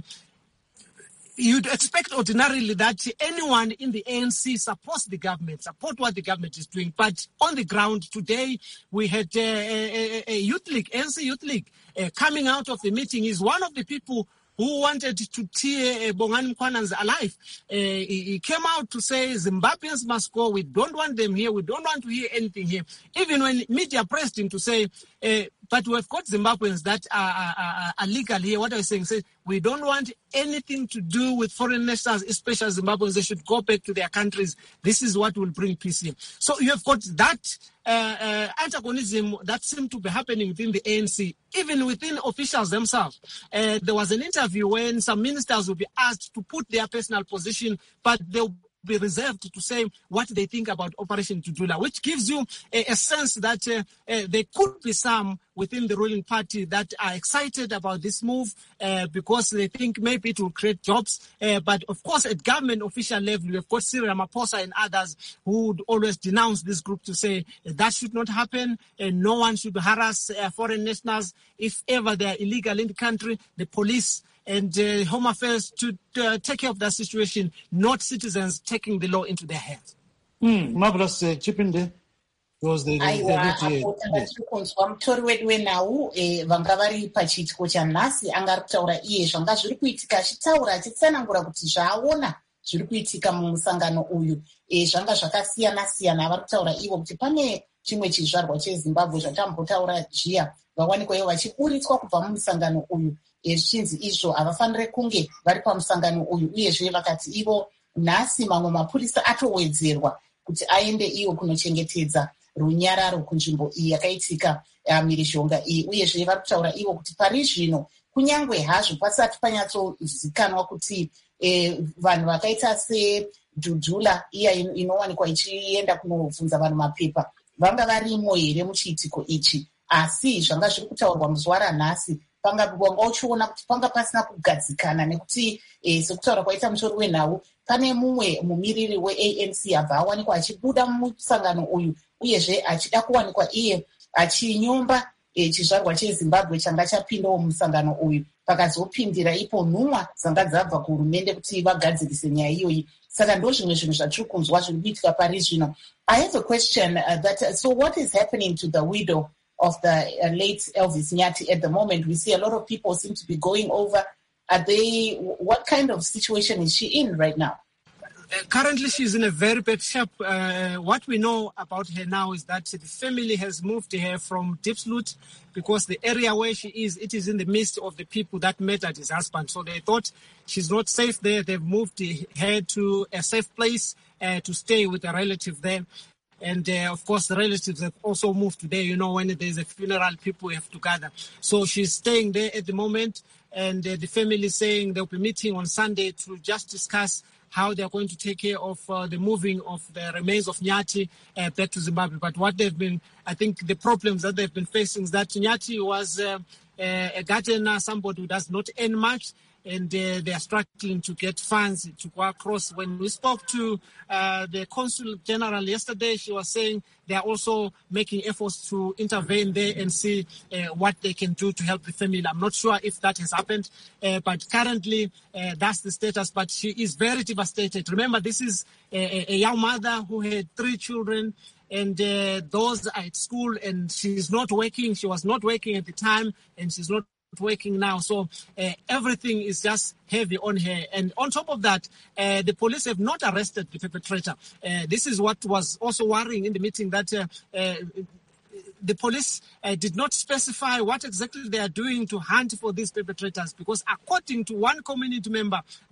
you'd expect ordinarily that anyone in the A N C supports the government, support what the government is doing. But on the ground today, we had uh, a, a youth league, A N C Youth League, uh, coming out of the meeting. He's one of the people who wanted to tear uh, Bongani Mkhwanan's alive. Uh, he, he came out to say Zimbabweans must go. We don't want them here. We don't want to hear anything here. Even when media pressed him to say, uh, but we've got Zimbabweans that are, are, are legal here. What are you saying? Say, we don't want anything to do with foreign nationals, especially Zimbabweans. They should go back to their countries. This is what will bring peace here. So you have got that uh, uh, antagonism that seemed to be happening within the A N C, even within officials themselves. Uh, there was an interview when some ministers will be asked to put their personal position, but they'll be reserved to say what they think about Operation Dudula, which gives you a, a sense that uh, uh, there could be some within the ruling party that are excited about this move uh, because they think maybe it will create jobs. Uh, but of course, at government official level, we have got Cyril Ramaphosa and others who would always denounce this group to say uh, that should not happen, and no one should harass uh, foreign nationals. If ever they are illegal in the country, the police and uh, Home Affairs to uh, take care of that situation, not citizens taking the law into their hands. Mm, marvelous, uh, Chipinde. aiwa apo takachikunzwa mutori wedu wenhau vanga vari pachiitiko chanhasi anga ari kutaura iye zvanga zviri kuitika, achitaura achitsanangura kuti zvaaona zviri kuitika mumusangano uyu zvanga zvakasiyana-siyana. vari kutaura ivo kuti pane chimwe chizvarwa chezimbabwe zvatambotaura zviya vawanikwa ivo vachiburitswa kubva mumusangano uyu, zvichinzi izvo havafaniri kunge vari pamusangano uyu. Uyezve vakati ivo nhasi mamwe mapurisa atowedzerwa kuti aende iwo kunochengetedza runyararo kunzvimbo iyi yakaitika mhirizhonga iyi. Uyezve vari kutaura ivo kuti pari zvino kunyange hazvo pasati panyatsozikanwa kuti eh, vanhu vakaita sedhudhula iya inowanikwa ichienda kunobvunza vanhu mapepa vanga varimo here muchiitiko ichi, asi zvanga zviri kutaurwa muzuva ranhasi panga wanga uchiona kuti panga pasina kugadzikana, nekuti eh, sekutaura kwaita mutori wenhau pane mumwe mumiriri we-A N C abva awanikwa achibuda musangano uyu, uyezve achida kuwanikwa iye achinyomba e, chizvarwa chezimbabwe changa chapindawo musangano uyu. Pakazopindira ipo nhumwa dzanga dzabva kuhurumende kuti vagadzirise nyaya iyoyi. Saka ndo zvimwe zvinhu zvatiri kunzwa zviri kuitika pari zvino. I have a question uh, that uh, so what is happening to the widow of the uh, late Elvis Nyati at the moment? We see a lot of people seem to be going over. Are they, what kind of situation is she in right now? Uh, currently, she's in a very bad shape. Uh, what we know about her now is that the family has moved her from Diepsloot because the area where she is, it is in the midst of the people that murdered his husband. So they thought she's not safe there. They've moved her to a safe place uh, to stay with a relative there. And, uh, of course, the relatives have also moved today. You know, when there's a funeral, people have to gather. So she's staying there at the moment. And uh, the family is saying they'll be meeting on Sunday to just discuss how they're going to take care of uh, the moving of the remains of Nyati uh, back to Zimbabwe. But what they've been, I think the problems that they've been facing is that Nyati was uh, a gardener, somebody who does not earn much, and uh, they are struggling to get funds to go across. When we spoke to uh, the Consul General yesterday, she was saying they are also making efforts to intervene there and see uh, what they can do to help the family. I'm not sure if that has happened, uh, but currently uh, that's the status. But she is very devastated. Remember, this is a, a young mother who had three children, and uh, those are at school, and she's not working. She was not working at the time, and she's not working now. So uh, everything is just heavy on her. And on top of that, uh, the police have not arrested the perpetrator. Uh, this is what was also worrying in the meeting, that uh, uh, the police uh, did not specify what exactly they are doing to hunt for these perpetrators, because according to one community member that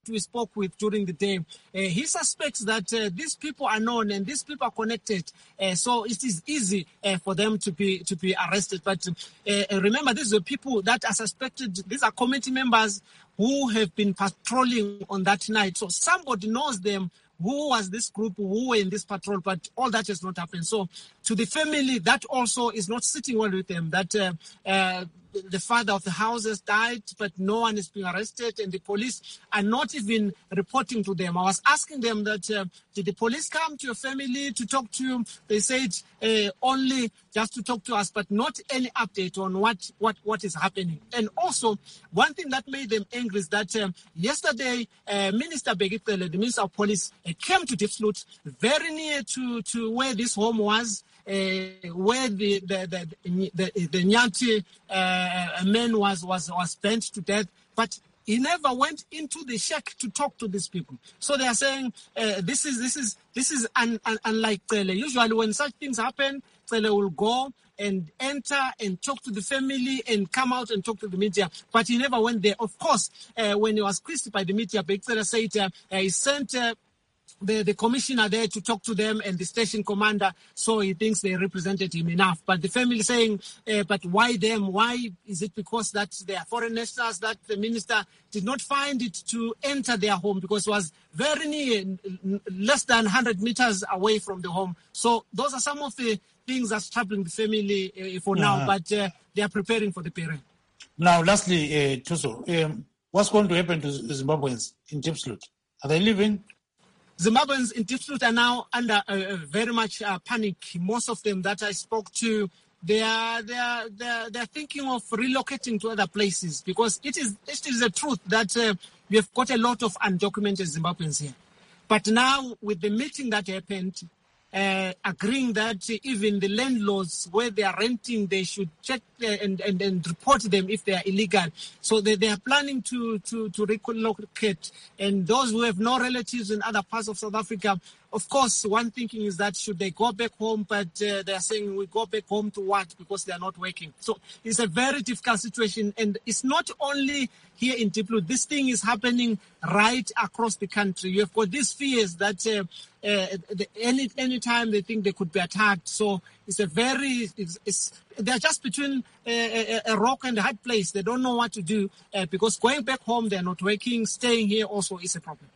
we spoke with during the day, uh, he suspects that uh, these people are known and these people are connected, uh, so it is easy uh, for them to be to be arrested. But uh, remember, these are people that are suspected. These are committee members who have been patrolling on that night, so somebody knows them. Who was this group, who were in this patrol, but all that has not happened. So to the family, that also is not sitting well with them, that uh, uh, the father of the house has died, but no one is being arrested, and the police are not even reporting to them. I was asking them that, uh, did the police come to your family to talk to you? They said uh, only just to talk to us, but not any update on what, what, what is happening. And also, one thing that made them angry is that uh, yesterday, uh, Minister Bheki Cele, the Minister of Police, uh, came to Diepsloot, very near to, to where this home was, Uh, where the the the the, the Nyathi uh, man was was was burnt to death, but he never went into the shack to talk to these people. So they are saying uh, this is this is this is un, un, unlike Cele. Usually, when such things happen, Cele will go and enter and talk to the family and come out and talk to the media. But he never went there. Of course, uh, when he was quizzed by the media, Cele said uh, he sent. Uh, The, the commissioner there to talk to them and the station commander, so he thinks they represented him enough. But the family saying, uh, but why them? Why is it because that they are foreign nationals that the minister did not find it to enter their home because it was very near, less than one hundred meters away from the home. So those are some of the things that's troubling the family uh, for now, uh-huh. but uh, they are preparing for the parent. Now, lastly, uh, Thuso, um, what's going to happen to Zimbabweans in Diepsloot? Are they leaving? Zimbabweans in Diepsloot are now under uh, very much uh, panic. Most of them that I spoke to, they are they are they are, they are thinking of relocating to other places because it is it is the truth that uh, we have got a lot of undocumented Zimbabweans here. But now with the meeting that happened, uh, agreeing that even the landlords where they are renting, they should check uh, and, and and report them if they are illegal. So they, they are planning to, to, to relocate. And those who have no relatives in other parts of South Africa, of course, one thinking is that should they go back home, but uh, they are saying we go back home to what? Because they are not working. So it's a very difficult situation. And it's not only here in Diepsloot. This thing is happening right across the country. You have got these fears that uh, uh, the, any any time they think they could be attacked. So it's a very, it's, it's, they're just between a, a, a rock and a hard place. They don't know what to do uh, because going back home, they're not working. Staying here also is a problem.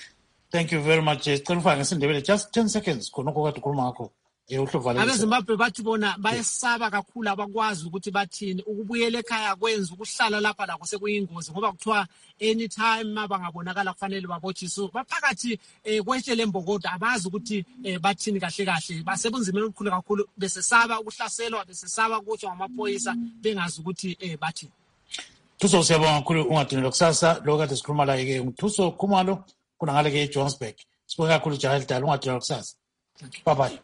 Thank you very much. Just ten seconds. abezimbabwe bathi bona bayesaba kakhulu abakwazi ukuthi bathini ukubuyela ekhaya kwenza ukuhlala lapha lakho sekuyingozi ngoba kuthiwa anytime abangabonakala kufanele babotshiswe baphakathi kwetshele embokodo abazi ukuthi bathini kahle kahle basebenzimeni okukhulu kakhulu besesaba ukuhlaselwa besesaba ukutshwa ngamaphoyisa bengazi ukuthi bathini. Thuso siyabonga kakhulu ungadinela kusasa lo kade sikhuluma la ke uThuso Khumalo kuna ngale ke eJohannesburg sibonga kakhulu jaha lidala ungadinela kusasa. Bye bye.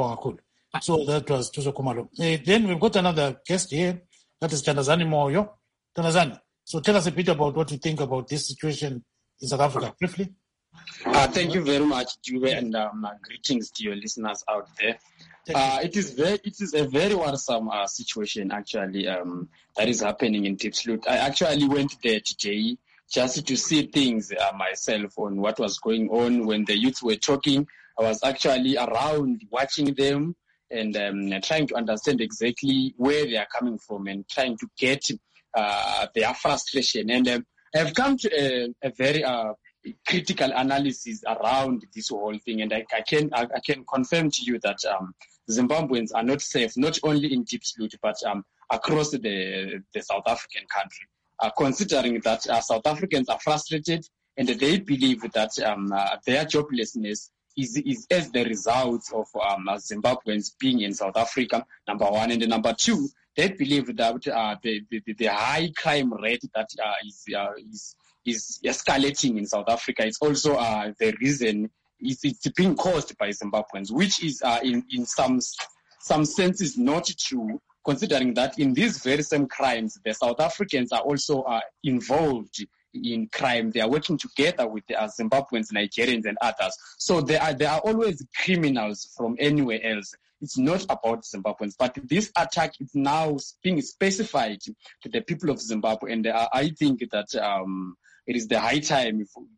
So that was Thuso Khumalo. Uh, then we've got another guest here, that is Thandazani Moyo. Thandazani, so tell us a bit about what you think about this situation in South Africa, briefly. Uh, thank you very much, Dube, and um, greetings to your listeners out there. Uh, it is very, it is a very worrisome uh, situation, actually, um, that is happening in Diepsloot. I actually went there today just to see things uh, myself on what was going on when the youth were talking. I was actually around watching them and um, trying to understand exactly where they are coming from and trying to get uh, their frustration. And um, I've come to a, a very uh, critical analysis around this whole thing. And I, I can I, I can confirm to you that um, Zimbabweans are not safe, not only in Diepsloot, but um, across the, the South African country, uh, considering that uh, South Africans are frustrated and they believe that um, uh, their joblessness Is, is as the result of um, Zimbabweans being in South Africa, number one. And number two, they believe that uh, the, the, the high crime rate that uh, is, uh, is is escalating in South Africa is also uh, the reason it's, it's being caused by Zimbabweans, which is uh, in, in some, some senses not true, considering that in these very same crimes, the South Africans are also uh, involved in crime. They are working together with the uh, Zimbabweans, Nigerians, and others. So there are there are always criminals from anywhere else. It's not about Zimbabweans, but this attack is now being specified to the people of Zimbabwe, and uh, I think that um, it is the high time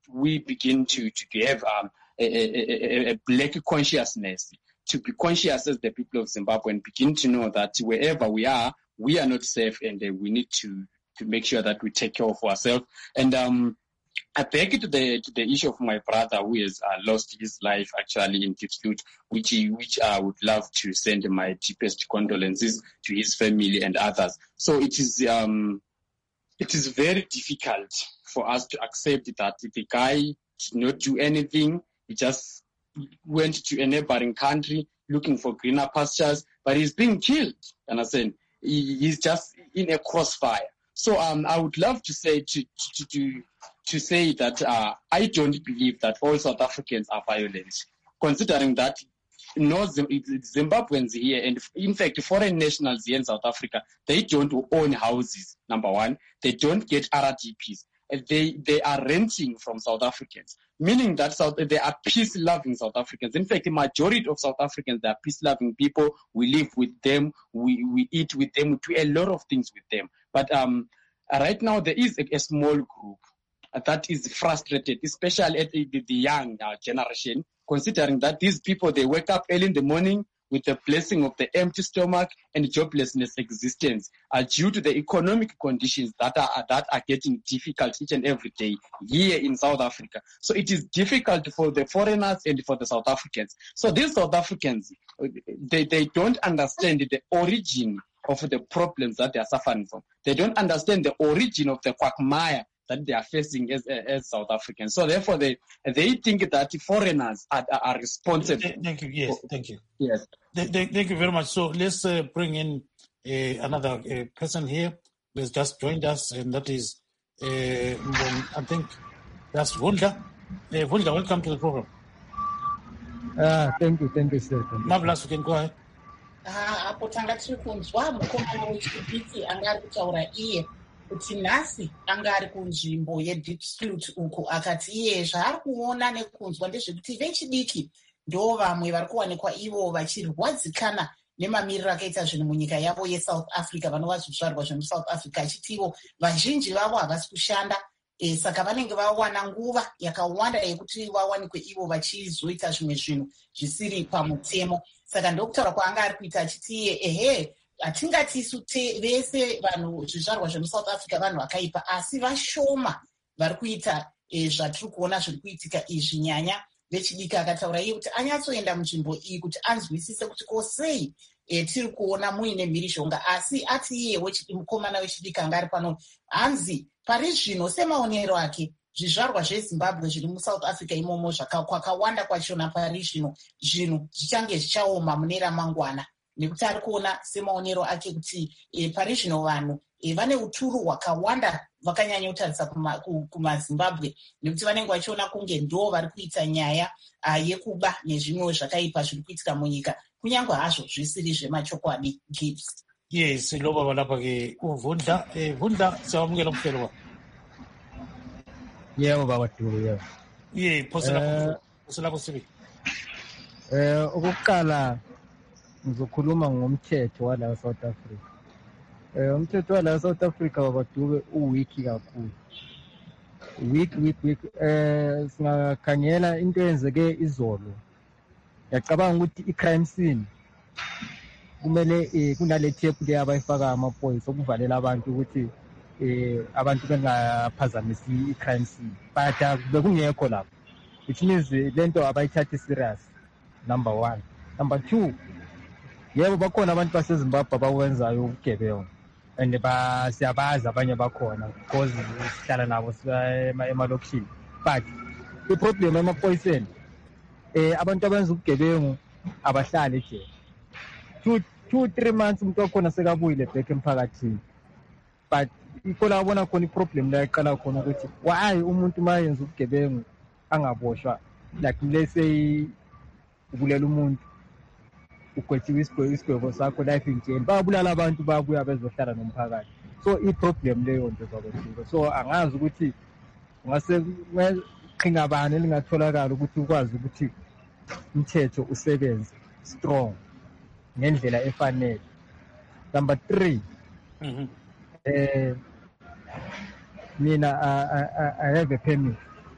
we begin to, to have um, a, a, a black consciousness, to be conscious as the people of Zimbabwe and begin to know that wherever we are, we are not safe, and uh, we need to, to make sure that we take care of ourselves. And um, I beg to the to the issue of my brother who has uh, lost his life actually in Diepsloot, which he, which I would love to send my deepest condolences to his family and others. So it is um it is very difficult for us to accept that the guy did not do anything. He just went to a neighboring country looking for greener pastures, but he's being killed. Understand? He, he's just in a crossfire. So um, I would love to say to to to, to say that uh, I don't believe that all South Africans are violent, considering that no Zimbabweans here, and in fact foreign nationals here in South Africa, they don't own houses. Number one, they don't get R D Ps. They they are renting from South Africans, meaning that South, they are peace-loving South Africans. In fact, the majority of South Africans, they are peace-loving people. We live with them, we, we eat with them, we do a lot of things with them. But um, right now, there is a, a small group that is frustrated, especially at the, the young uh, generation, considering that these people, they wake up early in the morning with the blessing of the empty stomach and joblessness existence are due to the economic conditions that are that are getting difficult each and every day here in South Africa. So it is difficult for the foreigners and for the South Africans. So these South Africans, they, they don't understand the origin of the problems that they are suffering from. They don't understand the origin of the quagmire that they are facing as as South Africans. So therefore, they they think that foreigners are, are responsible. Thank you. Yes, thank you. Yes. Thank, thank you very much. So let's uh, bring in uh, another uh, person here who has just joined us, and that is, uh, I think, that's Vundla. Uh, Vundla, welcome to the program. Ah, thank you, thank you, sir. Marvelous, you can go ahead. Ah, apo tanga tiri kunzwa mukomana wechidiki angari kutaura iye kuti nhasi anga ari kunzvimbo yeDiepsloot uku akati iye zvaari kuona nekunzwa ndezvekuti vechidiki ndo vamwe vari kuwanikwa ivo vachirwadzikana nemamiriro akaita zvinhu munyika yavo yeSouth Africa, vanova zvizvarwa zvemuSouth Africa, achiti ivo vazhinji vavo havasi kushanda. E, saka vanenge vawana nguva yakawanda yekuti vawanikwe ivo vachizoita zvimwe zvinhu zvisiri pamutemo. Saka ndokutaura kwaanga ari kuita achiti iye ehe, hatingatisu vese vanhu zvizvarwa zvemuSouth Africa vanhu vakaipa, asi vashoma vari kuita e, zvatiri kuona zviri kuitika izvi. Nyanya vechidiki akataura iye kuti anyatsoenda munzvimbo iyi kuti anzwisise kuti ko sei e, tiri kuona muine mhirizhonga, asi ati iye mukomana wechidiki anga ari pano hanzi pari zvino semaonero ake zvizvarwa zveZimbabwe zviri muSouth Africa imomo kwakawanda kwachona pari zvino zvinhu zvichange zvichaoma mune ramangwana, nekuti ari kuona semaonero ake kuti e, pari zvino vanhu e, vane uturu hwakawanda vakanyanya kutarisa kumaZimbabwe kuma nekuti vanenge vachiona kunge ndo vari kuita nyaya uh, yekuba nezvimwewo zvakaipa zviri kuitika munyika, kunyange hazvo zvisiri zvemachokwadi. Gibbs. Yes, loba balapha ke uvundla eh vundla siyamukela kuhlelwa. Yebo baba Dulu, yebo. Ye phosela phosela kusibi. Eh ukuqala ngizokhuluma ngomthetho wala South Africa. Eh umthetho wala South Africa baba Dulu uwiki kakhulu. Week week week eh singakhangela into eyenzeke izolo. Yacabanga ukuthi i-crime scene kumele eh kunale tape le abayifaka amaphoyisa okuvalela abantu ukuthi eh abantu bengaphazamisi i-crime scene, but bekungekho lapho, which means lento abayithatha serious. Number one. Number two, yebo bakhona abantu baseZimbabwe abawenzayo ubugebengu and ba siyabazi abanye bakhona because sihlala nabo emalokishini, but i-problem emaphoyiseni eh abantu abenza ubugebengu abahlali nje two two three months umuntu wakhona sekabuyile back emphakathini, but ikola abona khona i-problem la iqala khona ukuthi why umuntu mayenza ubugebengu angaboshwa, like let's say ubulela umuntu ugwethiwe isigwebo sakho life in jail, babulala abantu babuya bezohlala nomphakathi. So i-problem leyo nto zakwethu, so angazi ukuthi ngase qhinga bani elingatholakala ukuthi ukwazi ukuthi umthetho usebenze strong ngendlela efanele. Number three, mm-hmm. eh mina I, I, I have a permit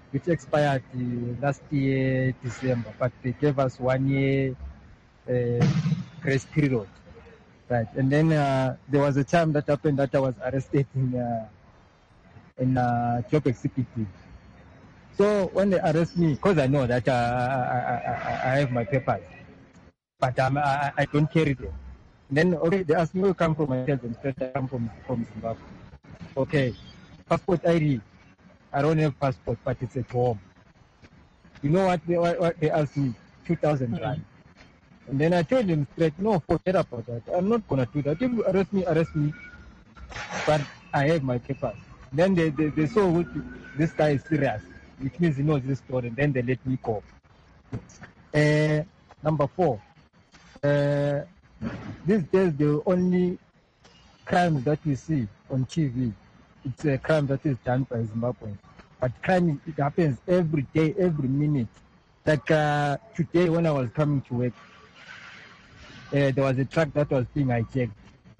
which expired uh, last year, December, but they gave us one year uh, grace period. Right. And then uh, there was a time that happened that I was arrested in uh, in uh, job executive. So when they arrest me, because I know that uh, I, I, I have my papers, but um, I, I don't carry them. Then okay, they asked me where you come from. I tell them straight I come from, from Zimbabwe. Okay, passport I D. I don't have passport, but it's at home. You know what they, what, what they asked me? two thousand mm-hmm. rand. And then I told them straight, no, forget about that. I'm not going to do that. If you arrest me, arrest me. But I have my papers. Then they, they, they saw this guy is serious, which means he knows this story. And then they let me go. Uh, number four. Uh, these days, the only crime that we see on T V, it's a crime that is done by Zimbabweans. But crime, it happens every day, every minute. Like uh, today when I was coming to work, Uh, there was a truck that was being hijacked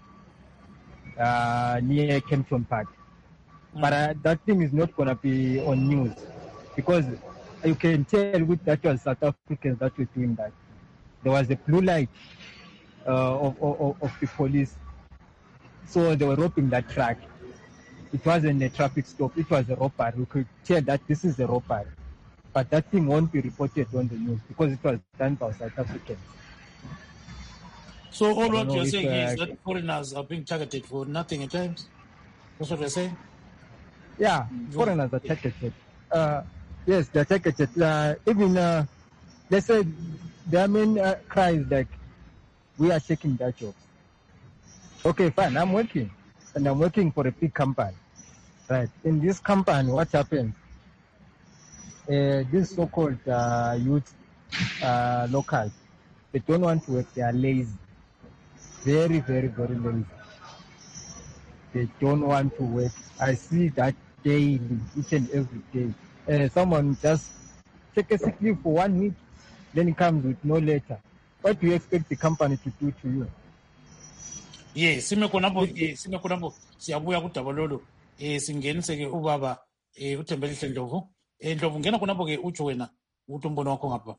uh, near Kempton Park. Mm. But uh, that thing is not going to be on news because you can tell with that was South Africans that were doing that. There was a blue light uh, of, of, of the police. So they were robbing that truck. It wasn't a traffic stop. It was a robbery. You could tell that this is a robbery. But that thing won't be reported on the news because it was done by South Africans. So all what you're saying uh, is that foreigners are being targeted for nothing at times? That's what you're saying? Yeah, foreigners are targeted. Uh, yes, they're targeted. Uh, even, uh, they said their main uh, cry is like, we are taking their jobs. Okay, fine, I'm working. And I'm working for a big company. Right. In this company, what happens? Uh, these so-called uh, youth uh, locals, they don't want to work, they are lazy. Very, very, very lazy. They don't want to work. I see that daily, each and every day. Uh, someone just take a sick leave for one week, then it comes with no letter. What do you expect the company to do to you? Yes, sime khonapho eh sime khonapho siyabuya kudaba lolu eh singenise ke ubaba eh uThembelihle Ndlovu. Eh Ndlovu ngena khonapho ke utsho wena ukuthi umbono wakho ngapha.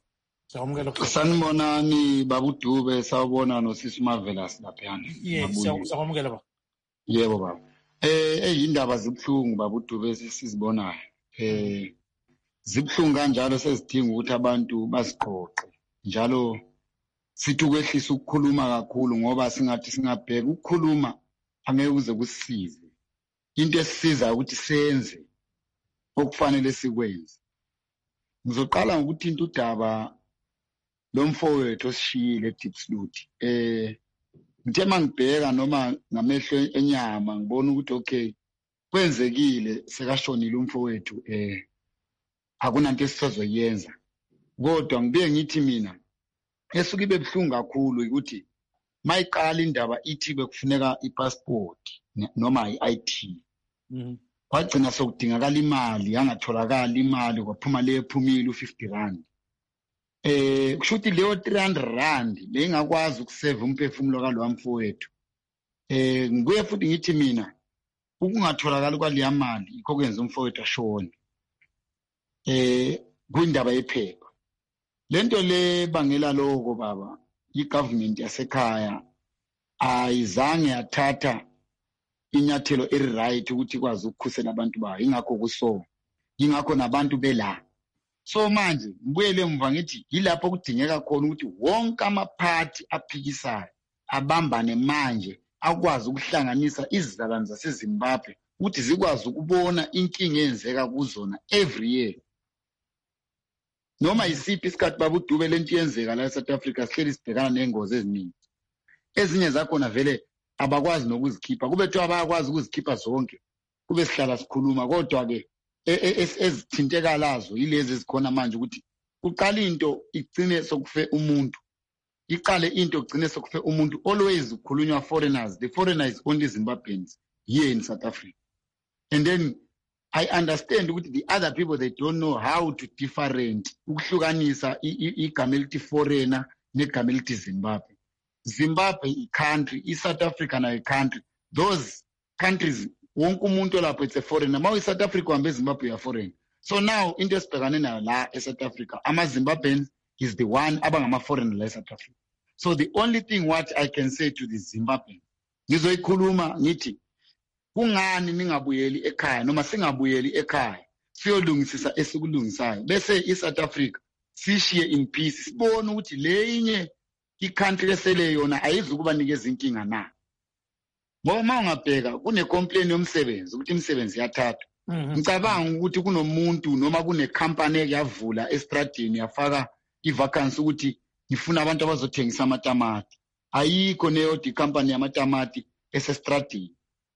Sanibonani babudube sawubona nosisi Marvelous laphana. Yes, siyakwamukela ba. Yebo baba. Eh eyindaba zibhlungu babudube sisizibonayo. Eh zibhlungu kanjalo sezidinga ukuthi abantu basiqoqe. Njalo sithi ukwehlisa ukukhuluma kakhulu ngoba singathi singabheka ukukhuluma angeke uze kusisize. Into esisiza ukuthi senze okufanele sikwenze. Ngizoqala ngokuthi into udaba lo mfowethu osishiyile eDeepsloot eh ngithe mangibheka noma ngamehlo enyama ngibona ukuthi okay kwenzekile sekashonile umfowethu eh akunanto esizoyenza kodwa ngibe ngithi mina esuke ibe bhlungu kakhulu ukuthi mayiqala indaba ithi bekufuneka ipassport noma i-I D mhm kwagcina sokudingakala imali yangatholakala imali kwaphuma le ephumile u-fifty rand. Eh kushuthi leyo three hundred rand lengakwazi ukusave umphefumulo kalwa mfowethu. Eh ngibuye futhi ngithi mina ukungatholakala kwaleya mali ikho kwenza umfowethu ashone. Eh kwindaba yephepha. Lento le bangela lokho baba igovernment yasekhaya ayizange yathatha inyathelo eri-right ukuthi ikwazi ukukhusela abantu bayo ingakho kuso ingakho nabantu bela. So manje ngibuyele emva ngithi yilapho kudingeka khona ukuthi wonke amaphathi aphikisayo abambane manje akwazi ukuhlanganisa izizalwane zaseZimbabwe ukuthi zikwazi ukubona inkinga eyenzeka kuzona every year. Noma isiphi isikhathi babudube lento yenzeka la eSouth Africa sihleli sibhekana nengozi eziningi. Ezinye zakhona vele abakwazi nokuzikhipha kube thiwa bayakwazi ukuzikhipha zonke kube sihlala sikhuluma kodwa ke ezithinteka lazo yilezi ezikhona manje ukuthi uqala into igcine sokufe umuntu iqale into igcine sokufe umuntu always ukhulunywa foreigners the foreigners only Zimbabweans here in South Africa. And then I understand ukuthi the other people they don't know how to different ukuhlukanisa igama elithi foreigner negama elithi Zimbabwe. Zimbabwe i country, i South Africa na a country. Those countries wonke umuntu lapho it's a foreigner. Mawu South Africa uhambe eZimbabwe ya foreign. So now into esibhekane nayo la eSouth Africa, ama-Zimbabweans is the one abangama-foreigner la eSouth Africa. So the only thing what I can say to the Zimbabweans, ngizoyikhuluma ngithi kungani ningabuyeli ekhaya noma singabuyeli ekhaya siyolungisisa esikulungisayo bese iSouth Africa sishiye in peace sibone ukuthi leyinye i-country esele yona ayizukubanikeza inkinga na. Ngoba uma ungabheka kune complaint yomsebenzi ukuthi imisebenzi yathathwa. Ngicabanga ukuthi kunomuntu noma kune company eyavula estradini yafaka i-vacancy ukuthi ngifuna abantu abazothengisa amatamati. Ayikho neyo di company yamatamati esestradini.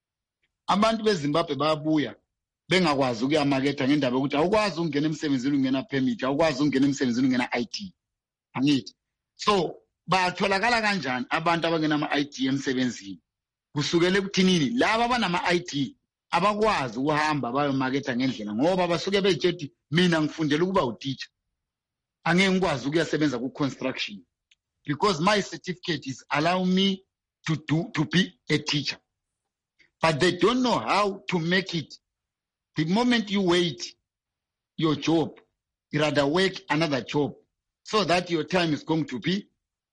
Abantu beZimbabwe bayabuya bengakwazi ukuyamaketha ngendaba ukuthi awukwazi ukungena emsebenzini ungena permit, awukwazi ukungena emsebenzini ungena I D. Angithi. So batholakala kanjani abantu abangena ama I D emsebenzini? Kusukele ekuthinini laba abanama I D abakwazi ukuhamba bayomaketha ngendlela ngoba basuke bejethi mina ngifundela ukuba uteacher. Angeke ngikwazi ukuyasebenza ku construction because my certificate is allow me to do to be a teacher. But they don't know how to make it. The moment you wait your job, you rather work another job so that your time is going to be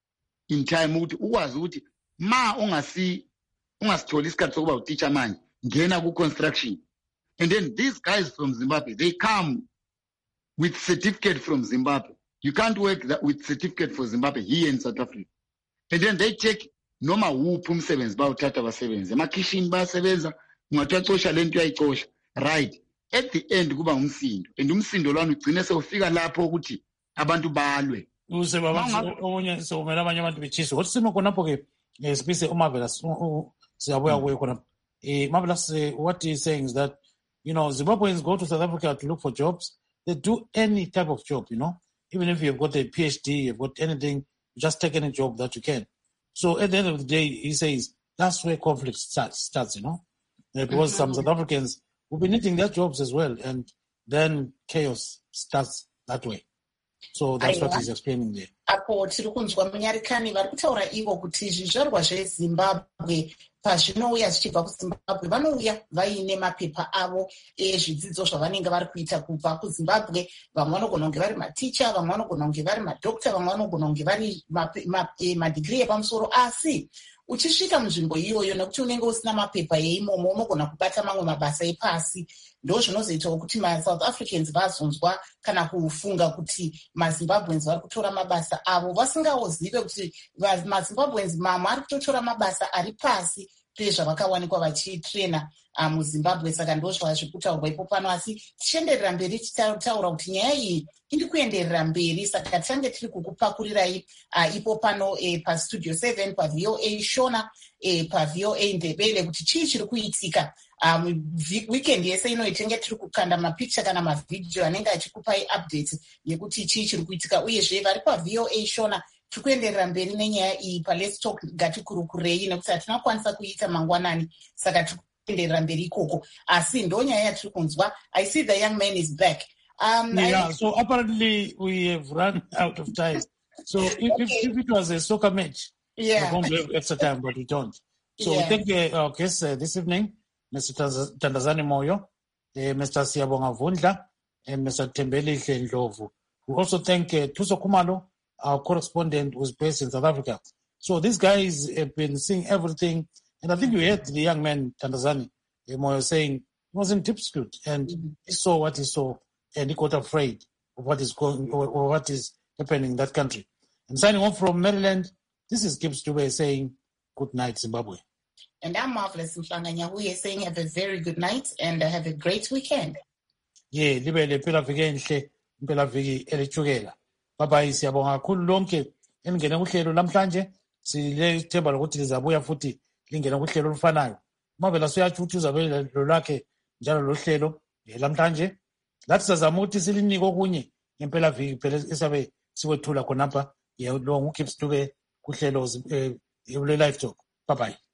in time. Ukwazi ukuthi ma ungasi ungasitholi isikhathi sokuba uteacher manje ngena ku construction. And then these guys from Zimbabwe, they come with certificate from Zimbabwe. You can't work that with certificate for Zimbabwe here in South Africa. And then they take noma wuphi umsebenzi bawuthatha basebenze emakishini basebenza ungathatha lento uyayicosha right at the end kuba umsindo and umsindo lwani ugcine sewufika lapho ukuthi abantu balwe uze baba onye sewumela abanye abantu bechisa ukuthi simo khonapho ke sibise uMarvelous siyabuya kuye khona eh Marvelous what he is saying is that you know Zimbabweans go to South Africa to look for jobs. They do any type of job, you know, even if you've got a PhD, you've got anything, just take any job that you can. So at the end of the day, he says that's where conflict starts, starts you know, uh, because mm-hmm. some South Africans will be needing their jobs as well, and then chaos starts that way. So that's what he's explaining there. Apo tiri kunzwa munyarikani vari kutaura ivo kuti zvizvarwa zveZimbabwe pazvinouya zvichibva kuZimbabwe vanouya vaine mapepa avo ezvidzidzo zvavanenge vari kuita kubva kuZimbabwe. Vamwe vanogona kunge vari maticha, vamwe vanogona kunge vari madokta, vamwe vanogona kunge vari madigiri epamusoro. Asi uchisvika munzvimbo iyoyo nekuti unenge usina mapepa eimomo unogona kubata mamwe mabasa epasi. Ndo zvinozoitawo kuti maSouth Africans vazonzwa kana kufunga kuti maZimbabweans vari kutora mabasa avo vasingawozive kuti maZimbabweans mamwe ari kutotora mabasa ari pasi pezvavakawanikwa vachitrena muZimbabwe. Saka ndo zvazviri kutaurwa ipo pano, asi tichienderera mberi tichitaura kuti nyaya iyi iri kuenderera mberi. Saka tange tiri kukupakurirai ipo pano pastudio seven paV O A Shona paV O A Ndebele kuti chii chiri kuitika. Um, weekend yese ino itenge tiri kukanda mapicha kana mavideo anenge achikupai updates yekuti chii chiri kuitika, uyezve vari paV O A Shona tiri kuenderera mberi nenyaya iyi paLet's Talk Ngatikurukurei nekuti hatina kukwanisa kuita mangwanani, saka tiri kuenderera mberi ikoko. Asi ndo nyaya yatiri kunzwa. I see the young man is back. Um, yeah, I... so apparently we have run out of time. So if, okay. if, if it was a soccer match, yeah, we're going to have extra time, but we don't. So yeah. we thank uh, our guests uh, this evening, Mister Tandazani Moyo, uh, Mister Siyabonga Vundla, and Mister Tembeli Ndlovu. We also thank uh, Thuso Khumalo, our correspondent who's based in South Africa. So these guys have been seeing everything, and I think we heard the young man Tandazani uh, Moyo saying he was in Diepsloot and mm-hmm. he saw what he saw, and he got afraid of what is going or, or what is happening in that country. And signing off from Maryland, this is Gibbs Dube saying good night, Zimbabwe. And I'm Marvelous Mhlanganya, who is saying have a very good night and uh, have a great weekend. Yeah, libe le phela viki enhle, impela viki elithukela. Bye siyabonga kakhulu lonke engene kuhlelo namhlanje. Silethemba lokuthi lizabuya futhi lingene kuhlelo olufanayo. Mavela siyathi uthi uzabe lo lakhe njalo lo hlelo namhlanje. Lathi sizama ukuthi silinike okunye ngempela viki phela esabe siwethula khonapha. Ye lo ngukipstube kuhlelo eh live talk. Bye bye.